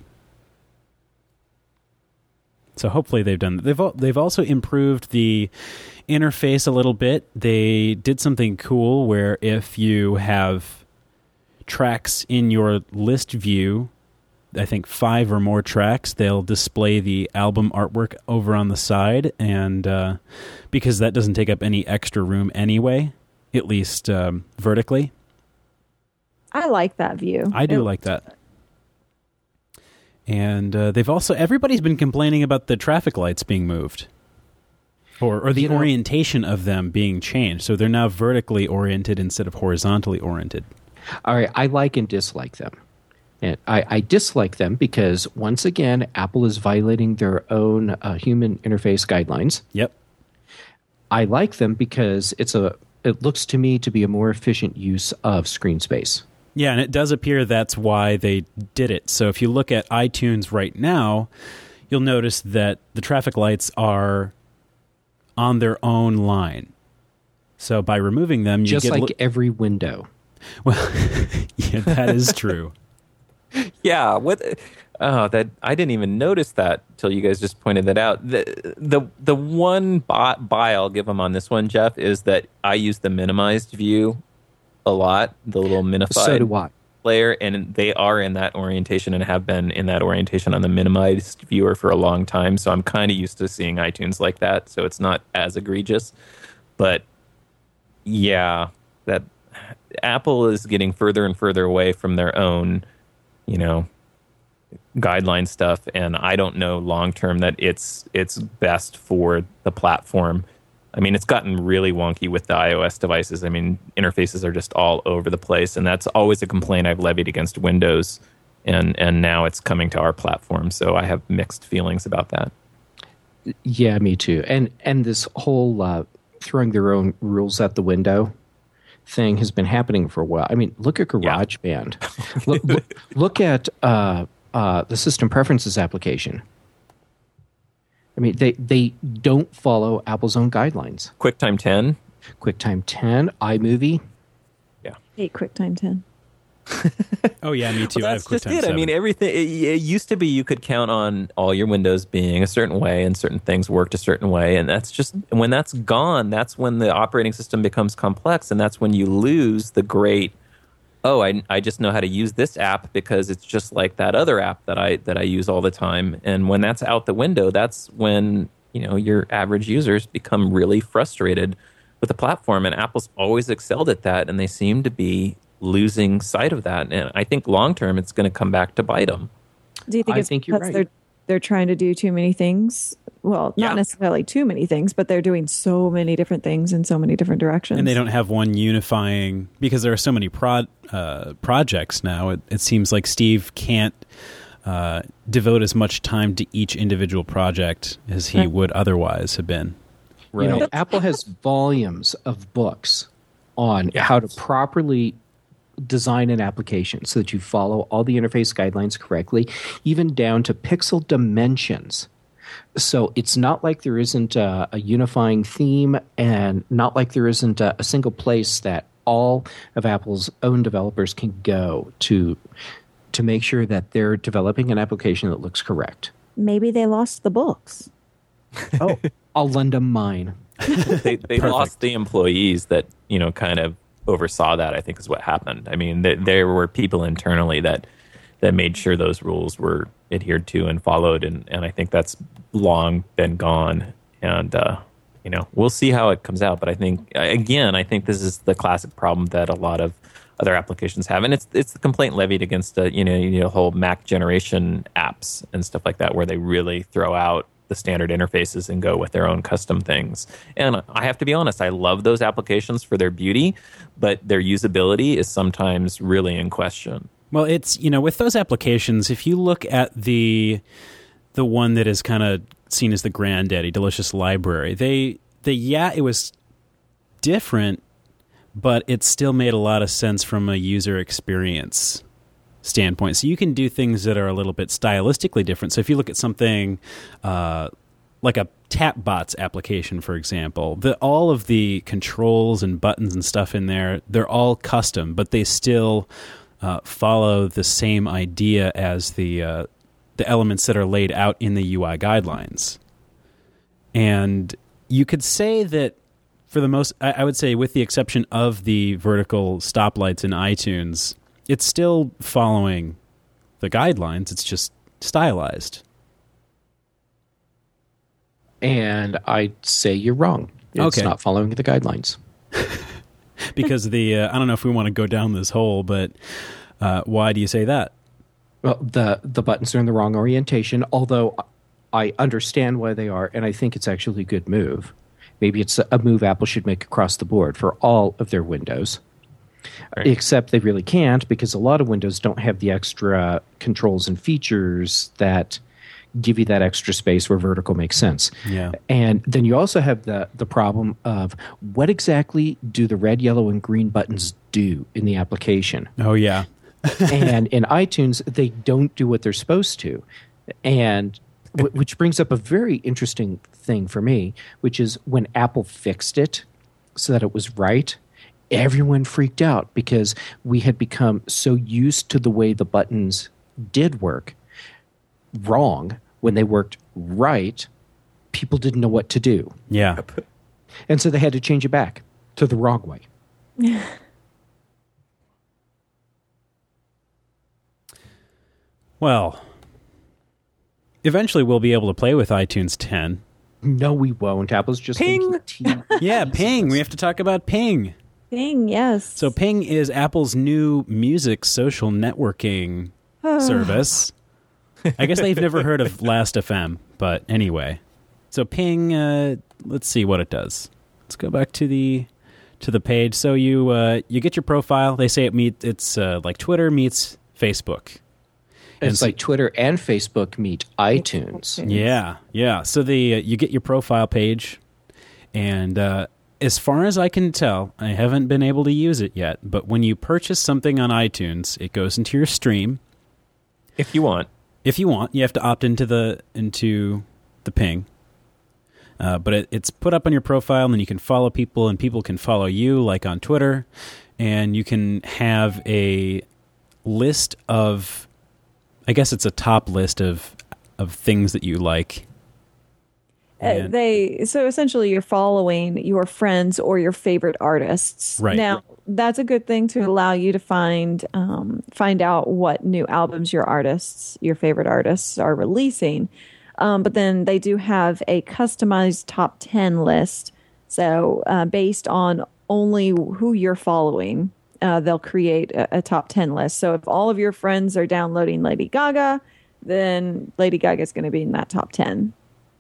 So hopefully they've done that. They've, al- they've also improved the interface a little bit. They did something cool where if you have tracks in your list view, I think five or more tracks, they'll display the album artwork over on the side. And uh, because that doesn't take up any extra room anyway, at least um, vertically. I like that view. I do It- like that. And uh, they've also, everybody's been complaining about the traffic lights being moved. Or, or the You know- orientation of them being changed. So they're now vertically oriented instead of horizontally oriented. All right, I like and dislike them. And I, I dislike them because, once again, Apple is violating their own uh, human interface guidelines. Yep. I like them because it's a. It looks to me to be a more efficient use of screen space. Yeah, and it does appear that's why they did it. So if you look at iTunes right now, you'll notice that the traffic lights are on their own line. So by removing them, you Just get... like li- every window. well, yeah, that is true. Yeah, what? Oh, that I didn't even notice that till you guys just pointed that out. The the the one buy, buy I'll give them on this one, Jeff, is that I use the minimized view a lot, the little minified. So do I. player, and they are in that orientation and have been in that orientation on the minimized viewer for a long time. So I'm kind of used to seeing iTunes like that, so it's not as egregious. But yeah, that Apple is getting further and further away from their own, you know, guideline stuff, and I don't know long term that it's it's best for the platform. I mean, it's gotten really wonky with the iOS devices. I mean, interfaces are just all over the place, and that's always a complaint I've levied against Windows, and and now it's coming to our platform, so I have mixed feelings about that. Yeah, me too. And and this whole uh, throwing their own rules at the window thing has been happening for a while. I mean, look at GarageBand. Yeah. look, look, look at uh, uh, the System Preferences application. I mean, they, they don't follow Apple's own guidelines. QuickTime ten? QuickTime ten, iMovie. Yeah. I hate QuickTime ten. Oh, yeah, me too. Well, I that's have just QuickTime it. seven. I mean, everything. It, it used to be you could count on all your windows being a certain way, and certain things worked a certain way, and that's just when that's gone. That's when the operating system becomes complex, and that's when you lose the great. Oh, I I just know how to use this app because it's just like that other app that I that I use all the time. And when that's out the window, that's when you know your average users become really frustrated with the platform. And Apple's always excelled at that, and they seem to be losing sight of that, and I think long term it's going to come back to bite them. Do you think I it's think you're because right. they're they're trying to do too many things? Well, not Yeah. necessarily too many things, but they're doing so many different things in so many different directions. And they don't have one unifying, because there are so many prod, uh, projects now. It, it seems like Steve can't uh, devote as much time to each individual project as he Right. would otherwise have been. You know, Right. Apple has volumes of books on how to properly design an application so that you follow all the interface guidelines correctly, even down to pixel dimensions. So it's not like there isn't a, a unifying theme, and not like there isn't a, a single place that all of Apple's own developers can go to to make sure that they're developing an application that looks correct. Maybe they lost the books. Oh, I'll lend them mine. they they lost the employees that you know kind of oversaw that. I think is what happened. I mean, th- there were people internally that that made sure those rules were adhered to and followed, and, and I think that's long been gone. And uh, you know, we'll see how it comes out. But I think again, I think this is the classic problem that a lot of other applications have, and it's it's the complaint levied against the you know you know whole Mac generation apps and stuff like that, where they really throw out the standard interfaces and go with their own custom things. And I have to be honest, I love those applications for their beauty, but their usability is sometimes really in question. Well, it's, you know, with those applications, if you look at the the one that is kind of seen as the granddaddy, Delicious Library, they, they yeah, it was different, but it still made a lot of sense from a user experience standpoint. So you can do things that are a little bit stylistically different. So if you look at something uh, like a TapBots application, for example, the, all of the controls and buttons and stuff in there, they're all custom, but they still uh, follow the same idea as the uh, the elements that are laid out in the U I guidelines. And you could say that for the most, I, I would say with the exception of the vertical stoplights in iTunes, it's still following the guidelines. It's just stylized. And I'd say you're wrong. It's Okay. not following the guidelines. Because the, uh, I don't know if we want to go down this hole, but uh, why do you say that? Well, the the buttons are in the wrong orientation, although I understand why they are, and I think it's actually a good move. Maybe it's a move Apple should make across the board for all of their Windows. Right. Except they really can't, because a lot of Windows don't have the extra controls and features that give you that extra space where vertical makes sense. Yeah. And then you also have the, the problem of what exactly do the red, yellow, and green buttons do in the application? Oh, yeah. And in iTunes, they don't do what they're supposed to. And w- which brings up a very interesting thing for me, which is when Apple fixed it so that it was right, everyone freaked out because we had become so used to the way the buttons did work wrong. When they worked right, people didn't know what to do. Yeah. And so they had to change it back to the wrong way. Well, eventually we'll be able to play with iTunes ten. No, we won't. Apple's just Ping! going to Yeah, Ping. We have to talk about Ping. Ping, yes. So Ping is Apple's new music social networking service. I guess they've never heard of Last F M, but anyway. So Ping, uh, let's see what it does. Let's go back to the to the page. So you uh, you get your profile. They say it meet it's uh, like Twitter meets Facebook. And It's so- like Twitter and Facebook meet iTunes. Yeah, yeah. So the uh, you get your profile page, and uh, as far as I can tell, I haven't been able to use it yet. But when you purchase something on iTunes, it goes into your stream. If you want. If you want, you have to opt into the into the Ping. Uh, but it, it's put up on your profile, and then you can follow people, and people can follow you, like on Twitter, and you can have a list of. I guess it's a top list of of things that you like. Uh, And- they so essentially you're following your friends or your favorite artists. Right. Now that's a good thing to allow you to find um, find out what new albums your artists, your favorite artists, are releasing. Um, but then they do have a customized top ten list. So uh, based on only who you're following, uh, they'll create a, a top ten list. So if all of your friends are downloading Lady Gaga, then Lady Gaga is going to be in that top ten.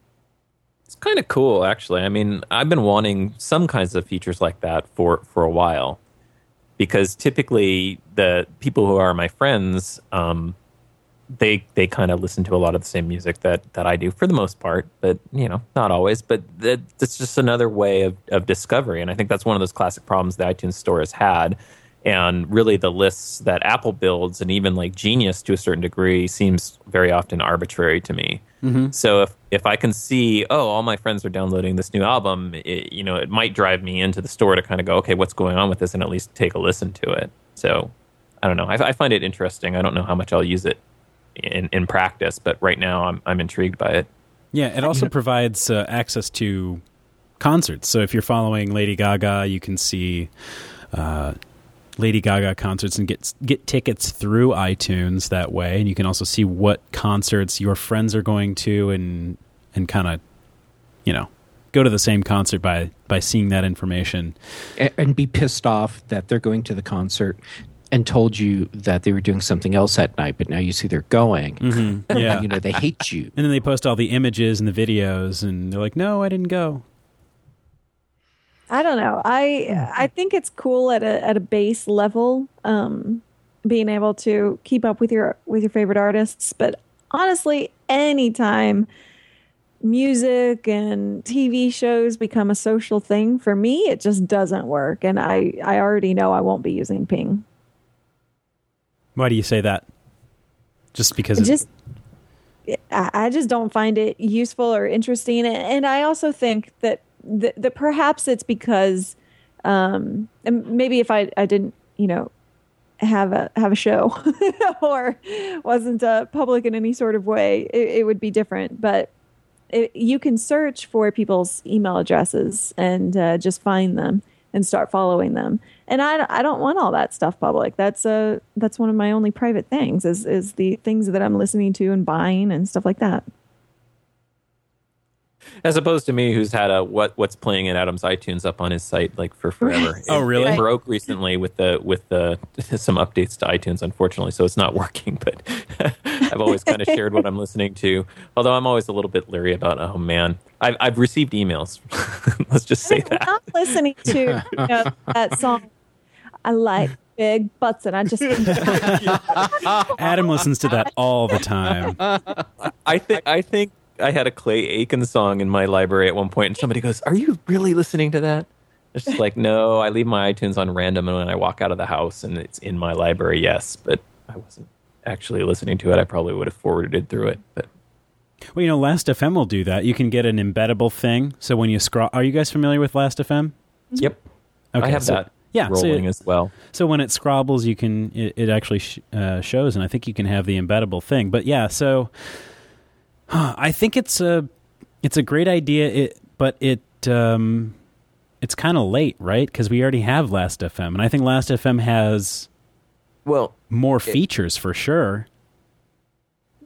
It's kind of cool, actually. I mean, I've been wanting some kinds of features like that for, for a while, because typically the people who are my friends, um, they they kind of listen to a lot of the same music that, that I do for the most part, but, you know, not always. But that, that's just another way of, of discovery, and I think that's one of those classic problems the iTunes Store has had. And really the lists that Apple builds, and even like Genius to a certain degree, seems very often arbitrary to me. Mm-hmm. So if, if I can see, oh, all my friends are downloading this new album, it, you know, it might drive me into the store to kind of go, okay, what's going on with this, and at least take a listen to it. So I don't know. I, I find it interesting. I don't know how much I'll use it in, in practice, but right now I'm I'm intrigued by it. Yeah, it also provides uh, access to concerts. So if you're following Lady Gaga, you can see uh, Lady Gaga concerts and get get tickets through iTunes that way, and you can also see what concerts your friends are going to, and and kind of, you know, go to the same concert by by seeing that information. And, and be pissed off that they're going to the concert and told you that they were doing something else that night, but now you see they're going. Mm-hmm. Yeah, You know, they hate you. and then they post all the images and the videos, and they're like, "No, I didn't go." I don't know. I I think it's cool at a at a base level, um, being able to keep up with your with your favorite artists. But honestly, anytime music and T V shows become a social thing, for me, it just doesn't work. And I I already know I won't be using Ping. Why do you say that? Just because It it's just I I just don't find it useful or interesting, and, and I also think that that, that perhaps it's because um, and maybe if I, I didn't you know have a have a show or wasn't uh, public in any sort of way, it, it would be different. But it, you can search for people's email addresses and uh, just find them and start following them. And I, I don't want all that stuff public. That's a that's one of my only private things is is the things that I'm listening to and buying and stuff like that. As opposed to me, who's had a what what's playing in Adam's iTunes up on his site like for forever. Oh, It- really? It broke recently with the with the some updates to iTunes, unfortunately, so it's not working. But I've always kind of shared what I'm listening to. Although I'm always a little bit leery about, oh man, I've I've received emails. Let's just say I'm that. not listening to you know, that song. I like big butts, and I just Adam listens to that all the time. I think I think I had a Clay Aiken song in my library at one point, and somebody goes, "Are you really listening to that?" It's just like, no, I leave my iTunes on random, and when I walk out of the house and it's in my library, yes, but I wasn't actually listening to it. I probably would have forwarded it through it, but Well, you know, Last F M will do that. You can get an embeddable thing. So when you scroll, are you guys familiar with Last F M? yep, Okay, I have so, that yeah, so rolling it- as well. So when it scrobbles, you can it, it actually sh- uh, shows, and I think you can have the embeddable thing. But yeah, so huh, I think it's a it's a great idea. It but it um, it's kind of late, right? Because we already have Last F M, and I think Last F M has Well, more features for sure.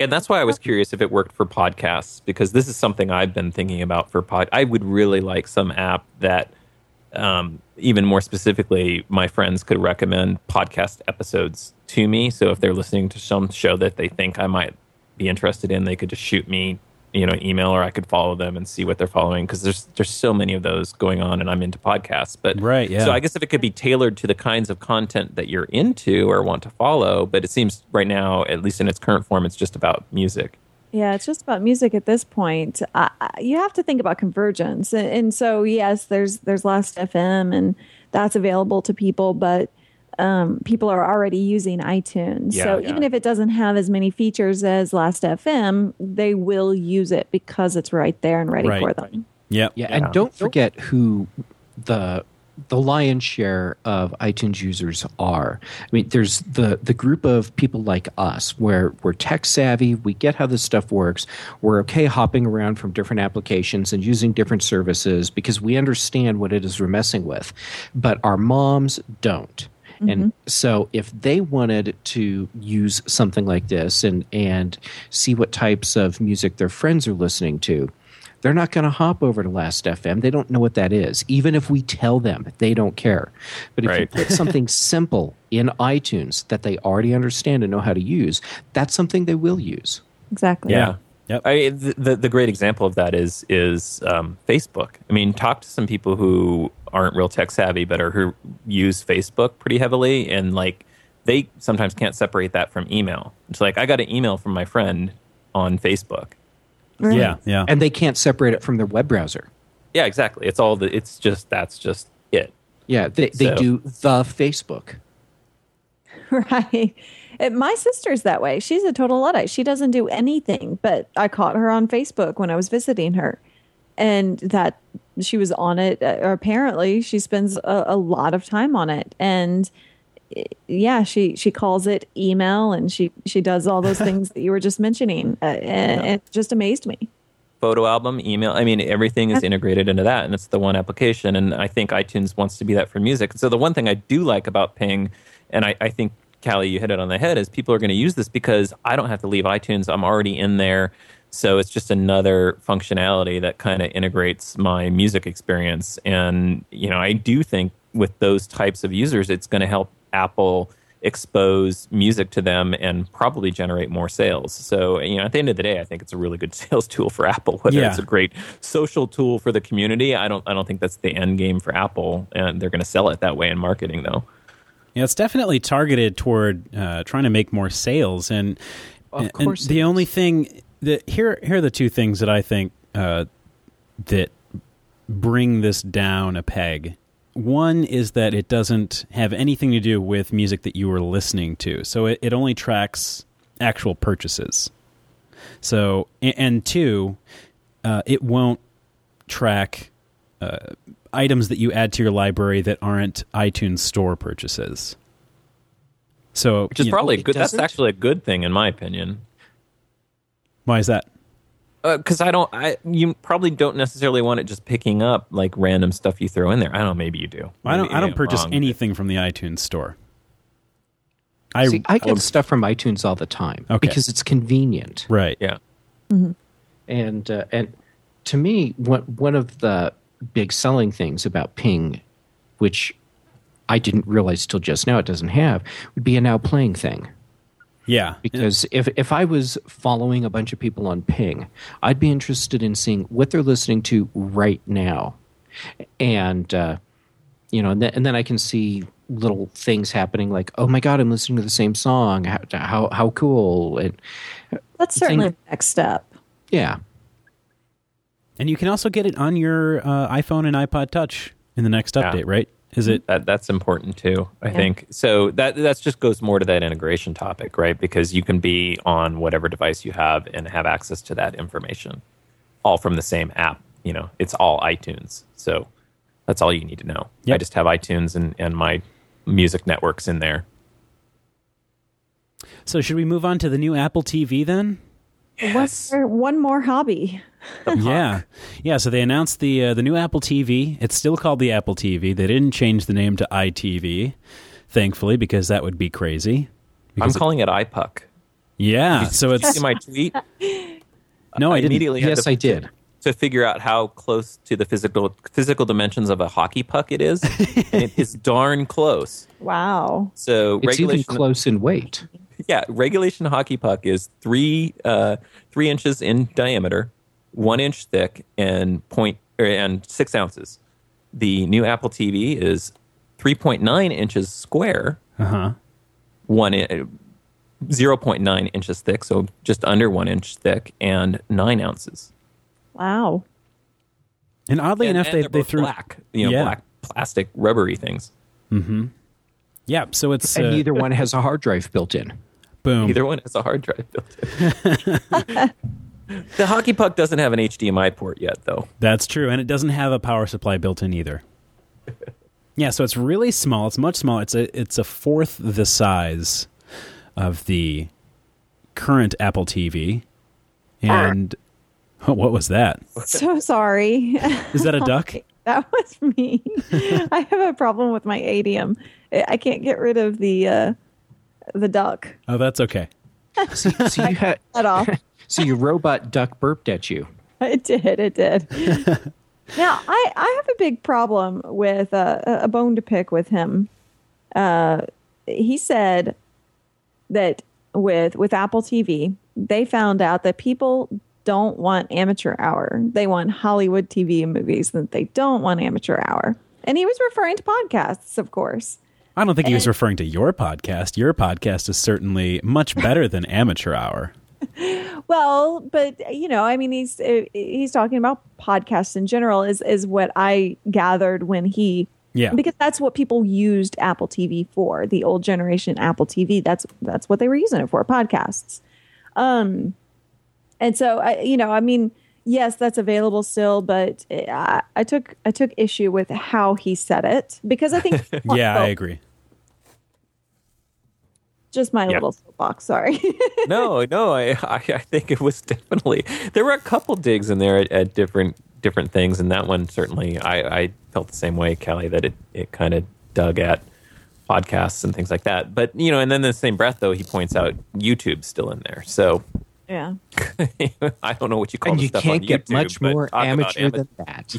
And that's why I was curious if it worked for podcasts, because this is something I've been thinking about for pod. I would really like some app that, um, even more specifically, my friends could recommend podcast episodes to me. So if they're listening to some show that they think I might be interested in, they could just shoot me, you know, email, or I could follow them and see what they're following, because there's there's so many of those going on, and I'm into podcasts. But right, yeah. So I guess if it could be tailored to the kinds of content that you're into or want to follow, but it seems right now, at least in its current form, it's just about music. Yeah, it's just about music at this point. Uh, you have to think about convergence, and, and so yes, there's there's Last F M, and that's available to people, but um, people are already using iTunes. Yeah, so yeah. even if it doesn't have as many features as Last F M, they will use it because it's right there and ready Right. for them. Yep. Yeah, Yeah. and don't forget who the the lion's share of iTunes users are. I mean, there's the the group of people like us, where we're tech savvy, we get how this stuff works, we're okay hopping around from different applications and using different services because we understand what it is we're messing with. But our moms don't. And so if they wanted to use something like this and, and see what types of music their friends are listening to, they're not going to hop over to Last F M. They don't know what that is. Even if we tell them, they don't care. But if Right. you put something simple in iTunes that they already understand and know how to use, that's something they will use. Exactly. Yeah. Yep. I, the, the the great example of that is is um, Facebook. I mean, talk to some people who aren't real tech savvy, but are who use Facebook pretty heavily, and like they sometimes can't separate that from email. It's like, I got an email from my friend on Facebook. Right. Yeah. Yeah. And they can't separate it from their web browser. Yeah, exactly. It's all the. It's just that's just it. Yeah, they, they So- do the Facebook. Right. It, my sister's that way. She's a total Luddite. She doesn't do anything, but I caught her on Facebook when I was visiting her, and that she was on it. Uh, apparently, she spends a, a lot of time on it, and uh, yeah, she she calls it email, and she she does all those things that you were just mentioning, uh, and it just amazed me. Photo album, email. I mean, everything is integrated into that, and it's the one application. And I think iTunes wants to be that for music. So the one thing I do like about Ping, and I, I think, Callie, you hit it on the head, is people are going to use this because I don't have to leave iTunes. I'm already in there. So it's just another functionality that kind of integrates my music experience. And, you know, I do think with those types of users, it's going to help Apple expose music to them and probably generate more sales. So, you know, at the end of the day, I think it's a really good sales tool for Apple. Whether Yeah. it's a great social tool for the community, I don't I don't think that's the end game for Apple, and they're going to sell it that way in marketing, though. Yeah, it's definitely targeted toward uh, trying to make more sales, and, Of and course it the is. only thing that here here are the two things that I think uh, that bring this down a peg. One is that it doesn't have anything to do with music that you were listening to, so it, it only tracks actual purchases. So, and, and two, uh, it won't track uh, items that you add to your library that aren't iTunes Store purchases. So, Which is you know, probably it good. That's doesn't? actually a good thing, in my opinion. why is that? Because I don't, I you probably don't necessarily want it just picking up like random stuff you throw in there. I don't know. Maybe you do. I don't. Maybe I don't I'm purchase wrong. anything from the iTunes Store. I, See, I get would- stuff from iTunes all the time Okay. because it's convenient. right. Yeah. And uh, and to me, one one of the big selling things about Ping, which I didn't realize till just now it doesn't have, would be a now playing thing. Yeah. Because if if I was following a bunch of people on Ping, I'd be interested in seeing what they're listening to right now, and uh, you know, and then, and then I can see little things happening like, oh my god, I'm listening to the same song. How how, how cool! And That's certainly Think- the next step. yeah, And you can also get it on your uh, iPhone and iPod Touch in the next Yeah. update, right? Is it? That that's important too, I think. So that that's just goes more to that integration topic, right? Because you can be on whatever device you have and have access to that information, all from the same app. You know, it's all iTunes. So that's all you need to know. Yep. I just have iTunes and, and my music networks in there. So should we move on to the new Apple T V then? Yes. One, one more hobby. Yeah, yeah. So they announced the uh, the new Apple T V. It's still called the Apple T V. They didn't change the name to iTV, thankfully, because that would be crazy. I'm Because it- calling it iPuck. Yeah, so Did you it's see my tweet? no, I, didn't. immediately had Yes, to, I did. to figure out how close to the physical physical dimensions of a hockey puck it is, and it is darn close. Wow. So It's even regulation, close in weight. yeah, regulation hockey puck is three uh, three inches in diameter, one inch thick, and point er, and six ounces. The new Apple T V is three point nine inches square, Uh huh. one in, zero point nine inches thick, so just under one inch thick, and nine ounces. Wow. And oddly And, enough, and they they're they both threw black, you know, Yeah. black plastic rubbery things. yeah. So it's And uh, neither one has a hard drive built in. boom. Either one has a hard drive built in. The hockey puck doesn't have an H D M I port yet, though. That's true, and it doesn't have a power supply built in either. Yeah, so it's really small. It's much smaller. It's a it's a fourth the size of the current Apple T V. And oh, what was that? So sorry. Is that a duck? That was me. I have a problem with my A D M. I can't get rid of the uh, the duck. Oh, that's okay. So, so you had, Cut off. so your robot duck burped at you. It did. It did. Now, I, I have a big problem with uh, a bone to pick with him. Uh, he said that with with Apple T V, they found out that people don't want amateur hour. They want Hollywood T V and movies, that they don't want amateur hour. And he was referring to podcasts, of course. I don't think he was And- referring to your podcast. Your podcast is certainly much better than Amateur Hour. Well, but you know, I mean, he's uh, he's talking about podcasts in general. Is is what I gathered when he, Yeah. because that's what people used Apple T V for. The old generation Apple T V. That's that's what they were using it for. Podcasts. Um, and so I, you know, I mean, yes, that's available still, but I, I took I took issue with how he said it because I think Yeah, I well, agree. Just my Yeah. little soapbox. Sorry. No, no, I, I, I think it was definitely there were a couple digs in there at, at different different things, and that one certainly I, I felt the same way, Kelly, that it, it kind of dug at podcasts and things like that. But you know, and then in the same breath, though, he points out YouTube's still in there, so Yeah. I don't know what you call And the you stuff can't on get YouTube, much but more talk about amateur ama- than that.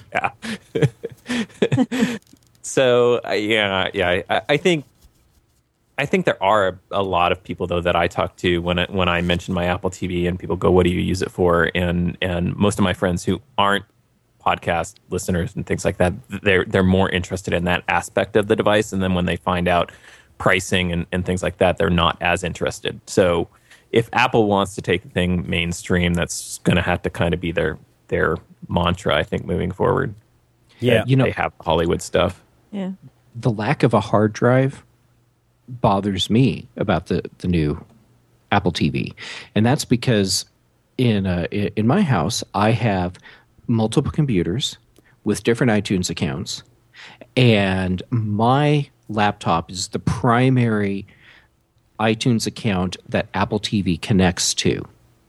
Yeah. So uh, yeah, yeah, I, I think I think there are a, a lot of people though that I talk to when I, when I mention my Apple T V and people go, "What do you use it for?" And and most of my friends who aren't podcast listeners and things like that, they're they're more interested in that aspect of the device. And then when they find out pricing and, and things like that, they're not as interested. So if Apple wants to take the thing mainstream, that's going to have to kind of be their their mantra, I think, moving forward. Yeah. That You know- they have Hollywood stuff. Yeah. The lack of a hard drive bothers me about the, the new Apple T V. And that's because in uh, in my house, I have multiple computers with different iTunes accounts. And my laptop is the primary iTunes account that Apple T V connects to.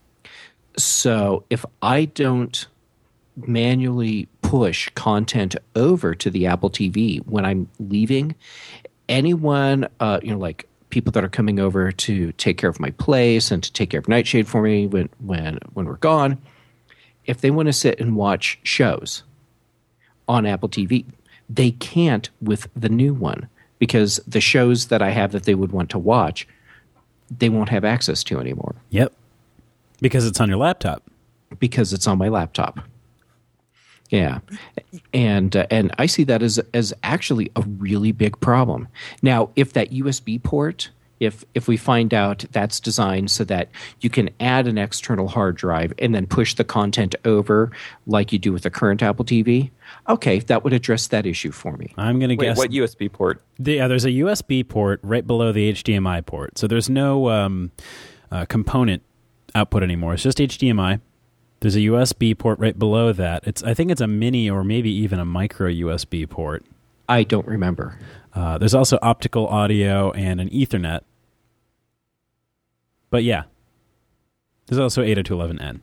So if I don't manually push content over to the Apple T V when I'm leaving, anyone, uh, you know, like people that are coming over to take care of my place and to take care of Nightshade for me when when when we're gone, if they want to sit and watch shows on Apple T V, they can't with the new one because the shows that I have that they would want to watch, they won't have access to anymore Yep. Because it's on your laptop. because it's on my laptop. Yeah, and uh, and I see that as as actually a really big problem. Now, if that U S B port, if if we find out that's designed so that you can add an external hard drive and then push the content over like you do with the current Apple T V, okay, that would address that issue for me. I'm going to Wait, guess. what U S B port? The, yeah, there's a U S B port right below the H D M I port. So there's no um, uh, component output anymore. It's just H D M I. There's a U S B port right below that. It's I think it's a mini or maybe even a micro U S B port. I don't remember. Uh, there's also optical audio and an Ethernet. But yeah, there's also eight oh two eleven N.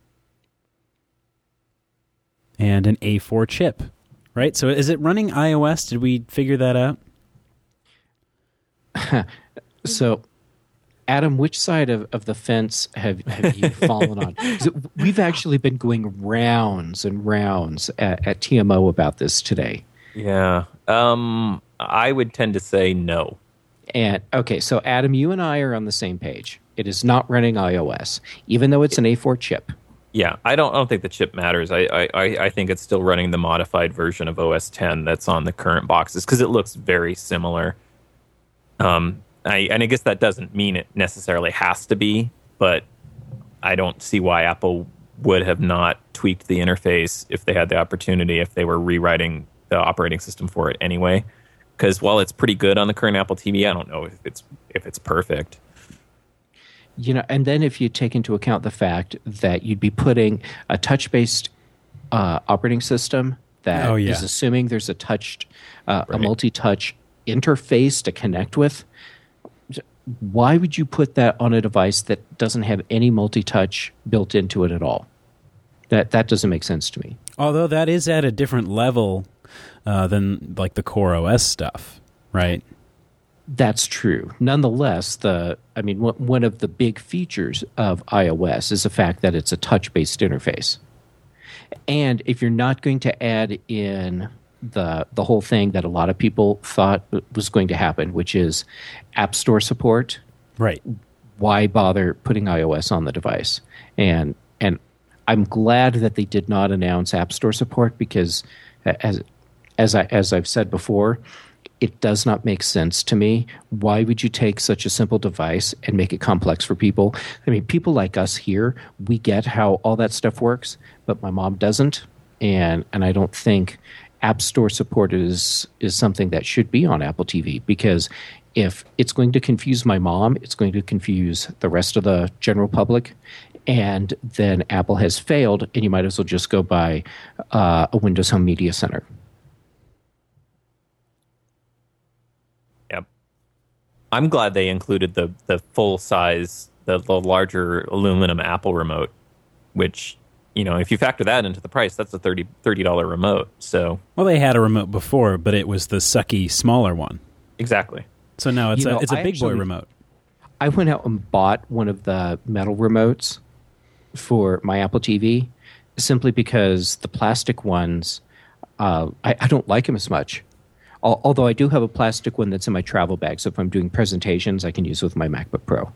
And an A four chip, right? So is it running iOS? Did we figure that out? So Adam, which side of, of the fence have, have you fallen on? 'Cause it- We've actually been going rounds and rounds at, at T M O about this today. Yeah. Um, I would tend to say no. And okay, so Adam, you and I are on the same page. It is not running iOS, even though it's an A four chip. Yeah, I don't. I don't think the chip matters. I, I, I I think it's still running the modified version of O S ten that's on the current boxes because it looks very similar. Um, I and I guess that doesn't mean it necessarily has to be, but I don't see why Apple would have not tweaked the interface if they had the opportunity, if they were rewriting the operating system for it anyway. Because while it's pretty good on the current Apple T V, I don't know if it's if it's perfect. You know, and then if you take into account the fact that you'd be putting a touch-based uh, operating system that Oh, yeah. is assuming there's a touched, uh, a Right. multi-touch interface to connect with, why would you put that on a device that doesn't have any multi-touch built into it at all? That that doesn't make sense to me. Although that is at a different level uh, than like the Core O S stuff, right? That's true. Nonetheless, the I mean, one one of the big features of iOS is the fact that it's a touch-based interface. And if you're not going to add in the the whole thing that a lot of people thought was going to happen, which is App Store support, Right. why bother putting iOS on the device? And and I'm glad that they did not announce App Store support because, as as I as I've said before, it does not make sense to me. Why would you take such a simple device and make it complex for people? I mean, people like us here, we get how all that stuff works, but my mom doesn't, and and I don't think App Store support is is something that should be on Apple T V because if it's going to confuse my mom, it's going to confuse the rest of the general public, and then Apple has failed, and you might as well just go buy uh, a Windows Home Media Center. Yep. I'm glad they included the the full size, the, the larger aluminum Apple remote, which, you know, if you factor that into the price, that's a thirty dollars remote. So Well, they had a remote before, but it was the sucky smaller one. exactly. So now it's You a know, it's a I big boy actually- remote. I went out and bought one of the metal remotes for my Apple T V simply because the plastic ones, uh, I, I don't like them as much. Al- Although I do have a plastic one that's in my travel bag, so if I'm doing presentations, I can use it with my MacBook Pro.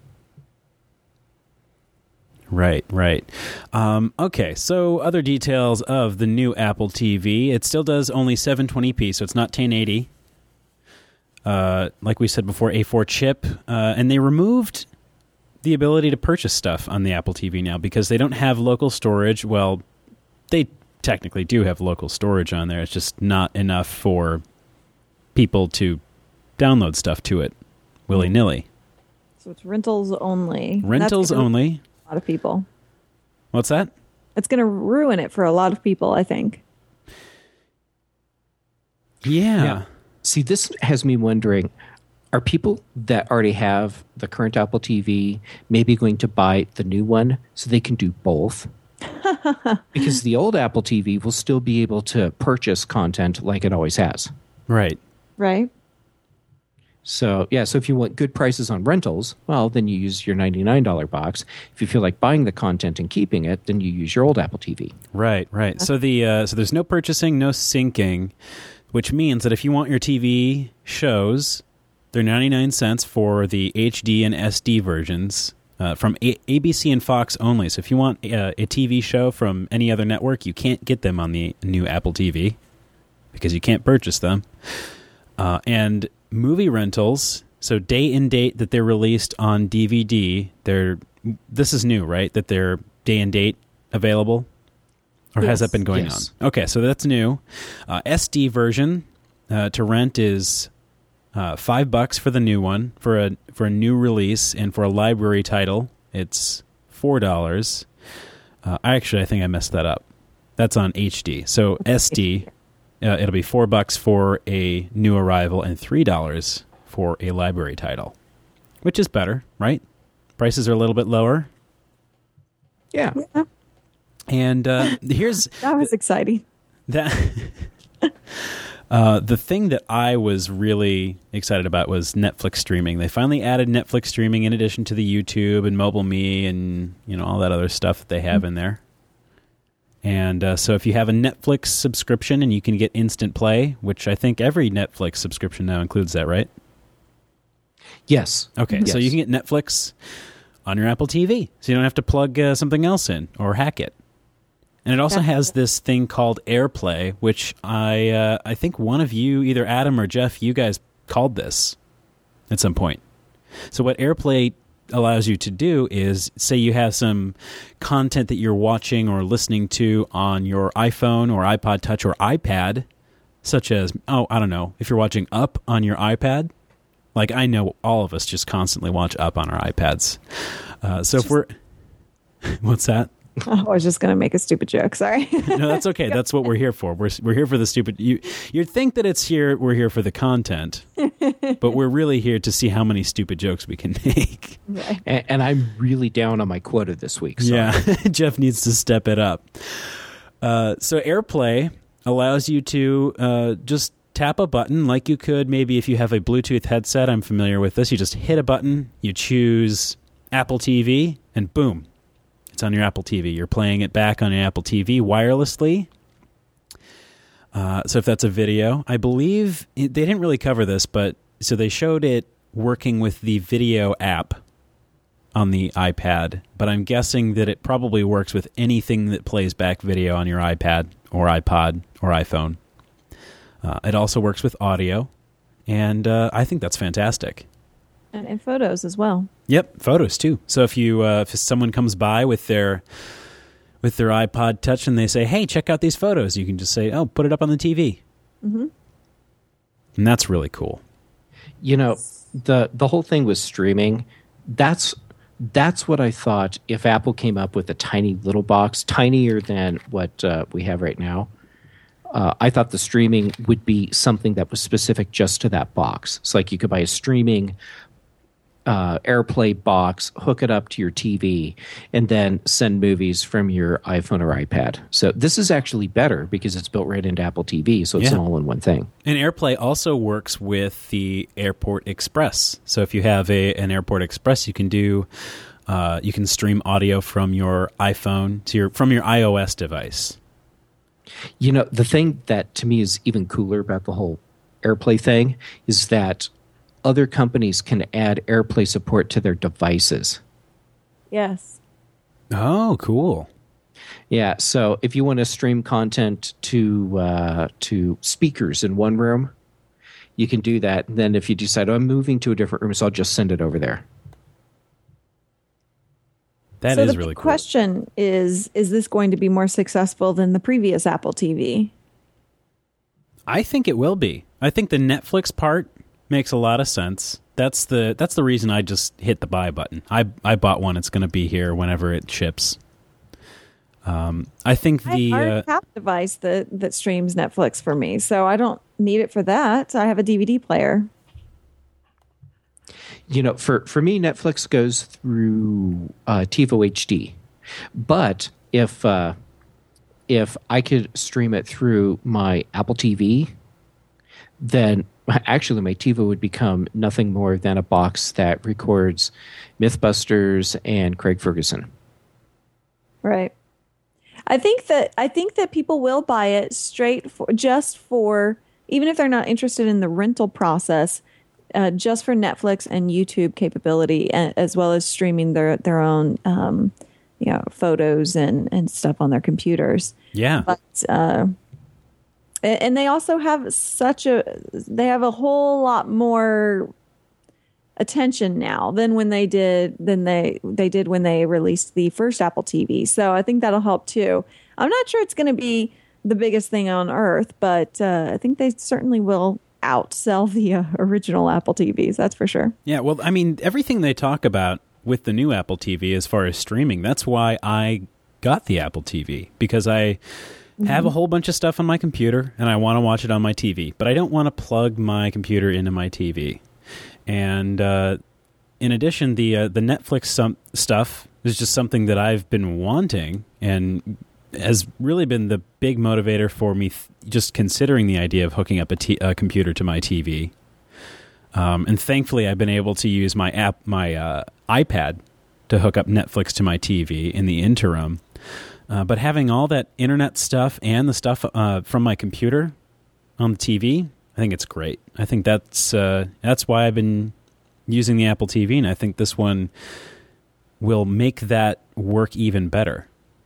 Right, right. Um, okay, so other details of the new Apple T V. It still does only seven twenty p, so it's not ten eighty. Uh, like we said before, A four chip. Uh, and they removed the ability to purchase stuff on the Apple T V now because they don't have local storage. Well, they technically do have local storage on there. It's just not enough for people to download stuff to it willy-nilly. So it's rentals only. Rentals That's gonna- only. A lot of people. What's that? It's going to ruin it for a lot of people, I think. Yeah. See, this has me wondering, are people that already have the current Apple T V maybe going to buy the new one so they can do both? Because the old Apple T V will still be able to purchase content like it always has. Right. Right? So, yeah, so if you want good prices on rentals, well, then you use your ninety-nine dollars box. If you feel like buying the content and keeping it, then you use your old Apple T V. Right, right. So the uh, so there's no purchasing, no syncing, which means that if you want your T V shows, they're ninety-nine cents for the H D and S D versions uh, from a- ABC and Fox only. So if you want uh, a T V show from any other network, you can't get them on the new Apple T V because you can't purchase them. Uh, and movie rentals, so day and date that they're released on D V D, they're this is new, right? That they're day and date available? Or has Yes. that been going Yes. on? Okay, so that's new. Uh, S D version uh, to rent is uh, five bucks for the new one for a for a new release, and for a library title, it's four dollars. Uh, I actually I think I messed that up. That's on H D. So S D, uh, it'll be four bucks for a new arrival and three dollars for a library title, which is better, right? Prices are a little bit lower, Yeah. and uh, here's That was exciting. that Uh, the thing that I was really excited about was Netflix streaming. They finally added Netflix streaming in addition to the YouTube and Mobile Me and you know all that other stuff that they have mm-hmm. in there. And uh, so if you have a Netflix subscription and you can get instant play, which I think every Netflix subscription now includes that, right? Yes. Okay, yes. So you can get Netflix on your Apple T V, so you don't have to plug uh, something else in or hack it. And it also That's has this thing called AirPlay, which I uh, I think one of you, either Adam or Jeff, you guys called this at some point. So what AirPlay allows you to do is, say you have some content that you're watching or listening to on your iPhone or iPod Touch or iPad, such as, oh, I don't know, if you're watching Up on your iPad, like I know all of us just constantly watch Up on our iPads. Uh, so just, if we're... What's that? I was just going to make a stupid joke. Sorry. No, that's okay. That's what we're here for. We're we're here for the stupid. You you'd think that it's here. We're here for the content, but we're really here to see how many stupid jokes we can make. Right. And, and I'm really down on my quota this week. So. Yeah, Jeff needs to step it up. Uh, so AirPlay allows you to uh, just tap a button like you could maybe if you have a Bluetooth headset. I'm familiar with this. You just hit a button, you choose Apple T V, and boom. It's on your Apple T V. You're playing it back on your Apple T V wirelessly. Uh, so if that's a video, I believe they didn't really cover this, but so they showed it working with the video app on the iPad, but I'm guessing that it probably works with anything that plays back video on your iPad or iPod or iPhone. Uh, it also works with audio, and uh, I think that's fantastic. And in photos as well. Yep, photos too. So if you uh, if someone comes by with their with their iPod Touch and they say, "Hey, check out these photos," you can just say, "Oh, put it up on the T V." Mm-hmm. And that's really cool. You know, the the whole thing with streaming, that's that's what I thought if Apple came up with a tiny little box, tinier than what uh, we have right now. Uh, I thought the streaming would be something that was specific just to that box. It's like you could buy a streaming uh, AirPlay box, hook it up to your T V, and then send movies from your iPhone or iPad. So this is actually better because it's built right into Apple T V, so it's yeah. an all-in-one thing. And AirPlay also works with the Airport Express. So if you have a an Airport Express, you can do uh, you can stream audio from your iPhone to your from your iOS device. You know, the thing that to me is even cooler about the whole AirPlay thing is that other companies can add AirPlay support to their devices. Yes. Oh, cool. Yeah, so if you want to stream content to uh, to speakers in one room, you can do that. And then if you decide, oh, I'm moving to a different room, so I'll just send it over there. That so is the really cool. Question is, is this going to be more successful than the previous Apple T V? I think it will be. I think the Netflix part makes a lot of sense. That's the that's the reason I just hit the buy button. I I bought one. It's going to be here whenever it ships. Um, I think the I already uh, have a device that that streams Netflix for me, so I don't need it for that. I have a D V D player. You know, for, for me, Netflix goes through uh, TiVo H D. But if uh, if I could stream it through my Apple T V, then actually my TiVo would become nothing more than a box that records Mythbusters and Craig Ferguson. Right. I think that I think that people will buy it straight for just for, even if they're not interested in the rental process, Uh, just for Netflix and YouTube capability, and, as well as streaming their their own, um, you know, photos and, and stuff on their computers. Yeah, but uh, and they also have such a they have a whole lot more attention now than when they did than they they did when they released the first Apple T V. So I think that'll help too. I'm not sure it's going to be the biggest thing on earth, but uh, I think they certainly will outsell the uh, original Apple T Vs, that's for sure. Yeah, well, I mean, everything they talk about with the new Apple T V as far as streaming, that's why I got the Apple T V, because I mm-hmm. have a whole bunch of stuff on my computer and I want to watch it on my T V, but I don't want to plug my computer into my T V. And uh, in addition, the uh, the Netflix some stuff is just something that I've been wanting, and has really been the big motivator for me th- just considering the idea of hooking up a, t- a computer to my T V. Um, and thankfully, I've been able to use my app, my uh, iPad, to hook up Netflix to my T V in the interim. Uh, but having all that internet stuff and the stuff uh, from my computer on the T V, I think it's great. I think that's uh, that's why I've been using the Apple T V, and I think this one will make that work even better.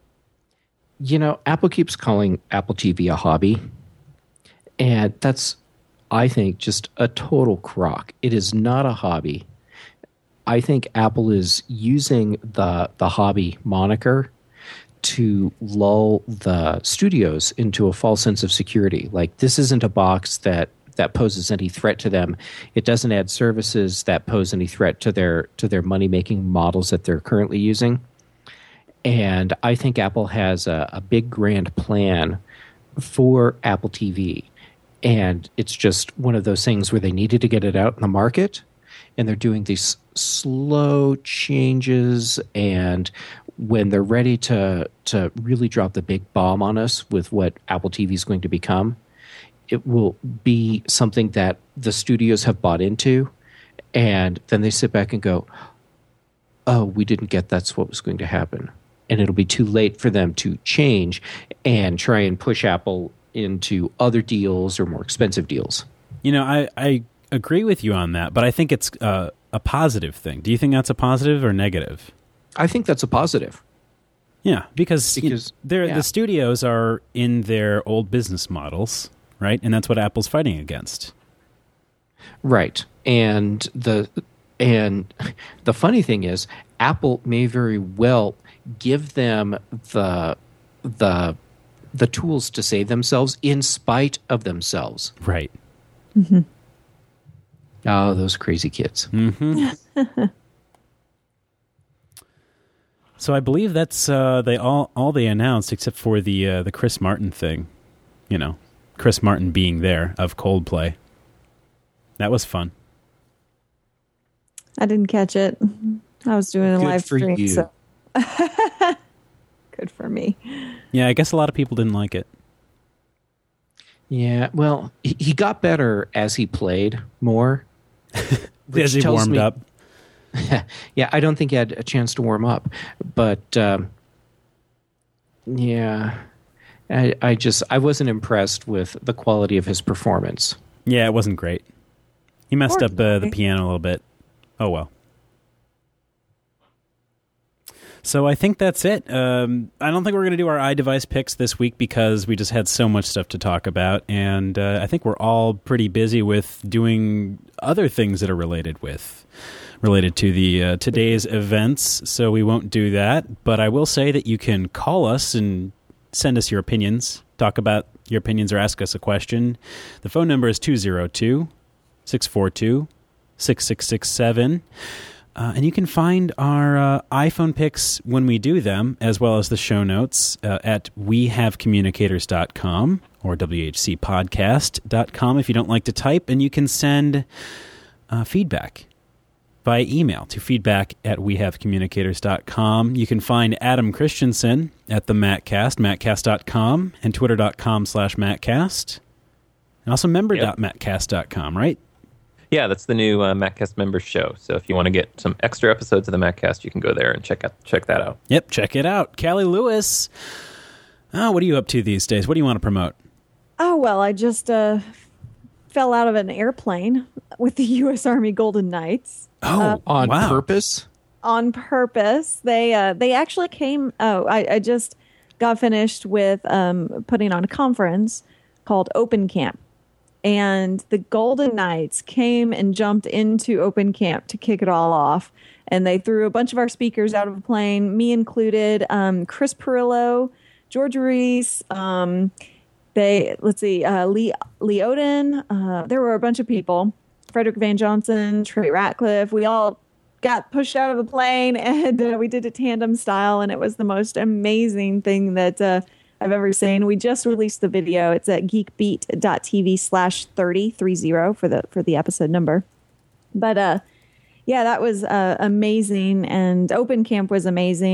You know, Apple keeps calling Apple T V a hobby, and that's, I think, just a total crock. It is not a hobby. I think Apple is using the the hobby moniker to lull the studios into a false sense of security. Like, this isn't a box that that poses any threat to them. It doesn't add services that pose any threat to their to their money-making models that they're currently using. And I think Apple has a, a big grand plan for Apple T V. And it's just one of those things where they needed to get it out in the market, and they're doing these slow changes, and when they're ready to to really drop the big bomb on us with what Apple T V is going to become, it will be something that the studios have bought into, and then they sit back and go, oh, we didn't get that's what was going to happen. And it'll be too late for them to change and try and push Apple into other deals or more expensive deals. You know, I, I agree with you on that, but I think it's uh, a positive thing. Do you think that's a positive or negative? I think that's a positive. Yeah, because, Because- you know, yeah. the studios are in their old business models, right? And that's what Apple's fighting against. Right. And the and the funny thing is, Apple may very well give them the the the tools to save themselves in spite of themselves. Right. Oh, those crazy kids. So I believe that's uh, they all all they announced, except for the uh, the Chris Martin thing. You know, Chris Martin being there of Coldplay. That was fun. I didn't catch it. I was doing a Good live for stream. you. So. Good for me. Yeah, I guess a lot of people didn't like it. Yeah, well, he, he got better as he played more. As he tells warmed me- up. Yeah, I don't think he had a chance to warm up, but um, yeah, I, I just I wasn't impressed with the quality of his performance. Yeah, it wasn't great. He messed up uh, the Ordinary. piano a little bit. Oh, well. So I think that's it. Um, I don't think we're going to do our iDevice picks this week because we just had so much stuff to talk about. And uh, I think we're all pretty busy with doing other things that are related with related to the uh, today's events. So we won't do that. But I will say that you can call us and send us your opinions, talk about your opinions, or ask us a question. The phone number is two oh two, six four two, six six six seven. Uh, and you can find our uh, iPhone picks when we do them, as well as the show notes uh, at we have communicators dot com or w h c podcast dot com if you don't like to type. And you can send uh, feedback via email to feedback at we have communicators dot com. You can find Adam Christensen at the Mattcast, mattcast dot com, and twitter dot com slash mattcast. And also member dot mattcast dot com, right? Yeah, that's the new uh, Mattcast members show. So if you want to get some extra episodes of the Mattcast, you can go there and check out check that out. Yep, check it out. Callie Lewis. Oh, what are you up to these days? What do you want to promote? Oh, well, I just uh, fell out of an airplane with the U S Army Golden Knights Oh, On wow. purpose? on purpose. They uh, they actually came. Oh, I, I just got finished with um, putting on a conference called Open Camp. And the Golden Knights came and jumped into Open Camp to kick it all off. And they threw a bunch of our speakers out of a plane, me included, um, Chris Perillo, George Reese, um, they, let's see, uh, Lee, Lee Odin. Uh, there were a bunch of people, Frederick Van Johnson, Trey Ratcliffe. We all got pushed out of the plane, and uh, we did a tandem style, and it was the most amazing thing that uh, I've ever seen. We just released the video. It's at geekbeat.tv slash 30, 30 for the, for the episode number. But, uh, yeah, that was uh, amazing. And Open Camp was amazing.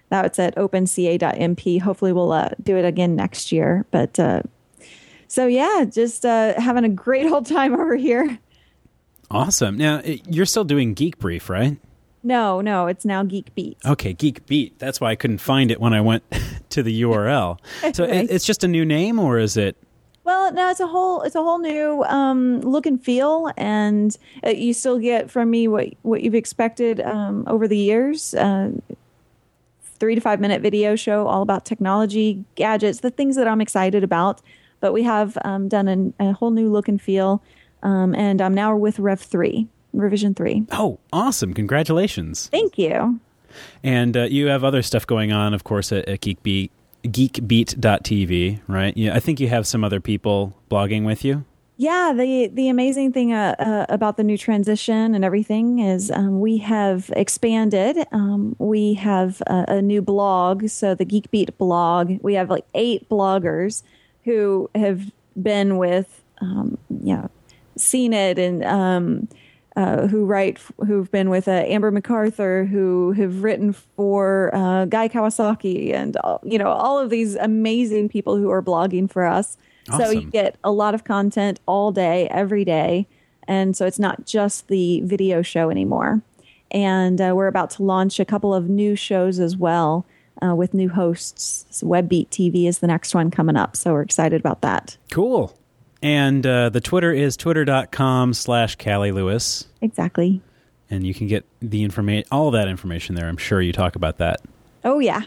That's at open c a dot m p. Hopefully we'll uh, do it again next year. But uh, so, yeah, just uh, having a great old time over here. Awesome. Now, you're still doing Geek Brief, right? No, no, it's now Geek Beat. Okay, Geek Beat. That's why I couldn't find it when I went to the U R L. So Right. it's just a new name, or is it? Well, no, it's a whole it's a whole new um, look and feel, and uh, you still get from me what what you've expected um, over the years. Uh, three to five minute video show all about technology, gadgets, the things that I'm excited about. But we have um, done an, a whole new look and feel, um, and I'm now with Rev three, Revision three. Oh, awesome! Congratulations. Thank you. And uh, you have other stuff going on, of course, at, at Geek Beat. geek beat dot t v, right? Yeah, I think you have some other people blogging with you. Yeah, the the amazing thing uh, uh, about the new transition and everything is um, we have expanded. Um, we have a, a new blog, so the Geek Beat blog. We have like eight bloggers who have been with, um, you know, seen it and um, uh, who write, who've been with uh, Amber MacArthur, who have written for uh, Guy Kawasaki, and uh, you know, all of these amazing people who are blogging for us. So Awesome. you get a lot of content all day, every day. And so it's not just the video show anymore. And uh, we're about to launch a couple of new shows as well uh, with new hosts. So Webbeat T V is the next one coming up. So we're excited about that. Cool. And uh, the Twitter is twitter.com slash Callie Lewis. Exactly. And you can get the information, all of that information there. I'm sure you talk about that. Oh, yeah.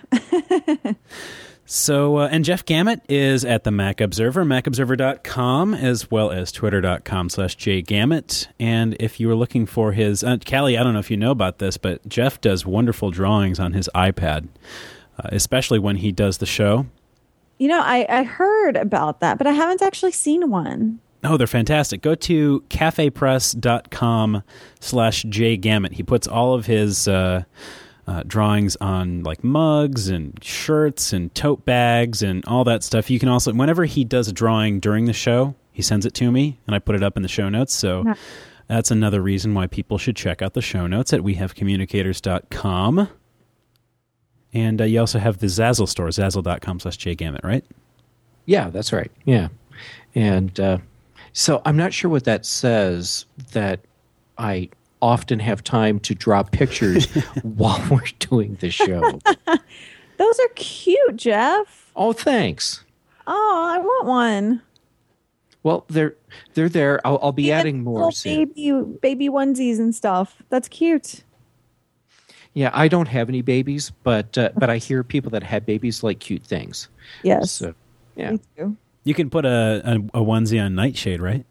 So, uh, and Jeff Gamet is at the Mac Observer, mac observer dot com, as well as twitter.com slash jgamet. And if you were looking for his, uh, Callie, I don't know if you know about this, but Jeff does wonderful drawings on his iPad, uh, especially when he does the show. You know, I, I heard about that, but I haven't actually seen one. Oh, they're fantastic. Go to cafepress.com slash jgamet. He puts all of his uh, uh, drawings on like mugs and shirts and tote bags and all that stuff. You can also, whenever he does a drawing during the show, he sends it to me and I put it up in the show notes. So Yeah. that's another reason why people should check out the show notes at we have communicators dot com. And uh, you also have the Zazzle store, zazzle.com slash jgamet, right? Yeah, that's right. Yeah. And uh, so I'm not sure what that says, that I often have time to draw pictures while we're doing the show. Those are cute, Jeff. Oh, thanks. Oh, I want one. Well, they're they're there. I'll, I'll be Even adding more little soon. baby, baby onesies and stuff. That's cute. Yeah, I don't have any babies, but uh, but I hear people that have babies like cute things. Yes. So, yeah. Me too. You can put a, a, a onesie on Nightshade, right?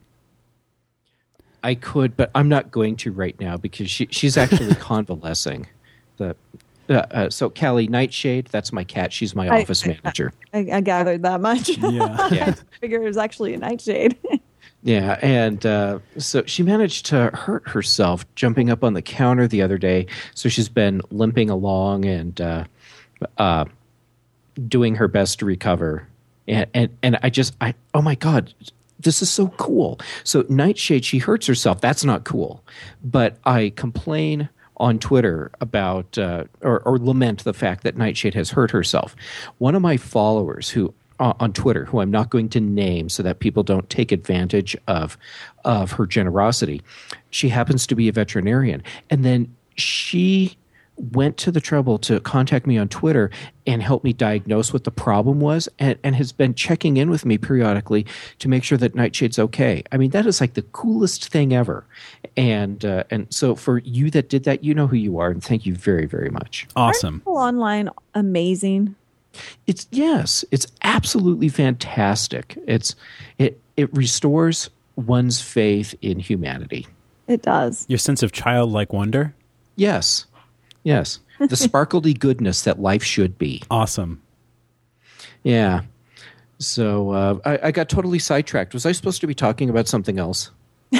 I could, but I'm not going to right now because she she's actually convalescing. The uh, uh, so Callie Nightshade, that's my cat. She's my I- office I- manager. I, I gathered that much. Yeah. Yeah. I figured it was actually a nightshade. Yeah, and uh, so she managed to hurt herself jumping up on the counter the other day. So she's been limping along and uh, uh, doing her best to recover. And, and and I just, I oh my God, this is so cool. So Nightshade, she hurts herself. That's not cool. But I complain on Twitter about uh, or, or lament the fact that Nightshade has hurt herself. One of my followers who uh, on Twitter, who I'm not going to name so that people don't take advantage of of her generosity, she happens to be a veterinarian, and then she went to the trouble to contact me on Twitter and help me diagnose what the problem was, and, and has been checking in with me periodically to make sure that Nightshade's okay. I mean, that is like the coolest thing ever. And uh, and so for you that did that, you know who you are, and thank you very, very much. Awesome. People online, amazing. It's yes, it's absolutely fantastic. It's it it restores one's faith in humanity. It does. Your sense of childlike wonder? Yes. Yes. The sparkly goodness that life should be. Awesome. Yeah. So uh, I, I got totally sidetracked. Was I supposed to be talking about something else?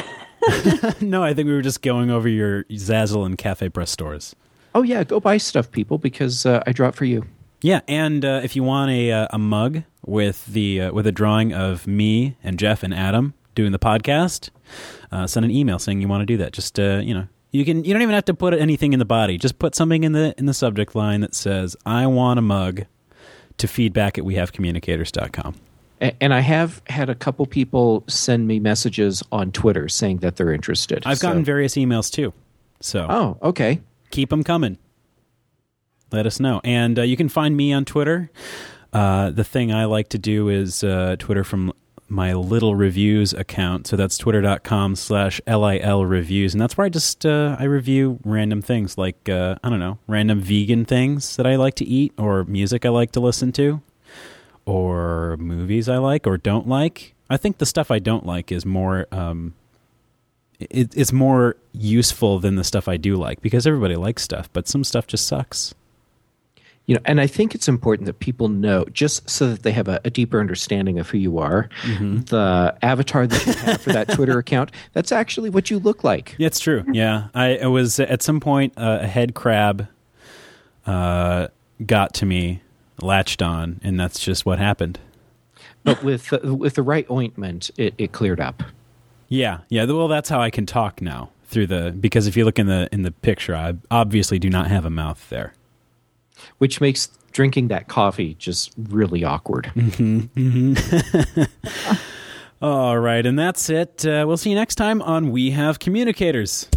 No, I think we were just going over your Zazzle and Cafe Press stores. Oh, yeah. Go buy stuff, people, because uh, I draw it for you. Yeah, and uh, if you want a uh, a mug with the uh, with a drawing of me and Jeff and Adam doing the podcast, uh, send an email saying you want to do that. Just uh, you know, You can. You don't even have to put anything in the body. Just put something in the in the subject line that says, I want a mug, to feedback at we have communicators dot com. And I have had a couple people send me messages on Twitter saying that they're interested. I've gotten so. various emails too. So Oh, okay. Keep them coming. Let us know. And uh, you can find me on Twitter. Uh, the thing I like to do is uh, Twitter from my Little Reviews account. So that's twitter.com slash LIL reviews. And that's where I just, uh, I review random things like, uh, I don't know, random vegan things that I like to eat, or music I like to listen to, or movies I like or don't like. I think the stuff I don't like is more, um, it, it's more useful than the stuff I do like, because everybody likes stuff, but some stuff just sucks. You know, and I think it's important that people know, just so that they have a, a deeper understanding of who you are. Mm-hmm. The avatar that you have for that Twitter account, that's actually what you look like. Yeah, it's true. Yeah, I, I was at some point uh, a head crab uh, got to me, latched on, and that's just what happened. But with uh, with the right ointment, it, it cleared up. Yeah, yeah. Well, that's how I can talk now through the, because if you look in the in the picture, I obviously do not have a mouth there. Which makes drinking that coffee just really awkward. Mm-hmm, mm-hmm. All right, and that's it. Uh, we'll see you next time on We Have Communicators.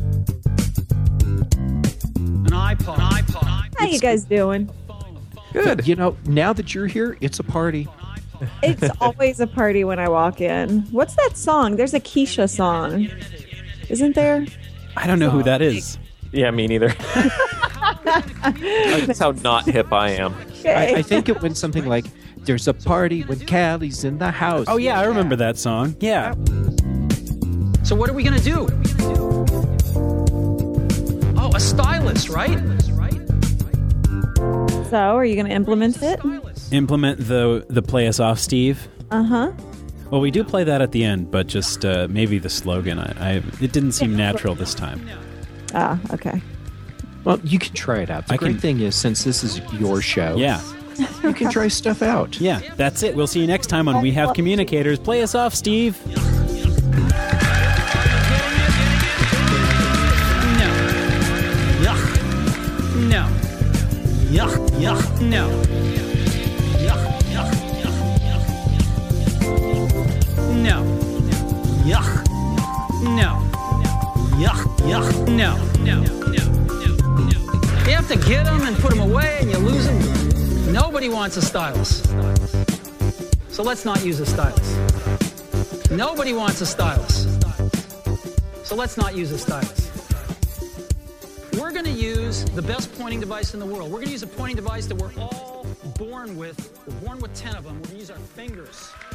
An iPod. An iPod. How you guys doing? Good. You know, now that you're here, it's a party. It's always a party when I walk in. What's that song? There's a Keisha song. Isn't there? I don't know who that is. Yeah, me neither. That's how not hip I am. Okay. I, I think it went something like, there's a party when Callie's in the house. Oh, yeah, I remember that song. Yeah. So what are we going to do? Oh, a stylus, right? So, are you going to implement it? Implement the the play us off, Steve. Uh-huh. Well, we do play that at the end, but just uh, maybe the slogan. I, I it didn't seem natural this time. Ah, okay. Well, you can try it out. The I great can- thing is, since this is your show, Yeah. you can try stuff out. Yeah, that's it. We'll see you next time on We Have Communicators. Play us off, Steve. No. Yuck. No. Yuck. Yuck. No. Yuck. Yuck. Yuck. Yuck. No. Yuck. No. Yuck. Yuck. No. No. No. No. No. You have to get them and put them away, and you lose them. Nobody wants a stylus. So let's not use a stylus. Nobody wants a stylus. So let's not use a stylus. We're going to use the best pointing device in the world. We're going to use a pointing device that we're all born with. We're born with ten of them. We're going to use our fingers.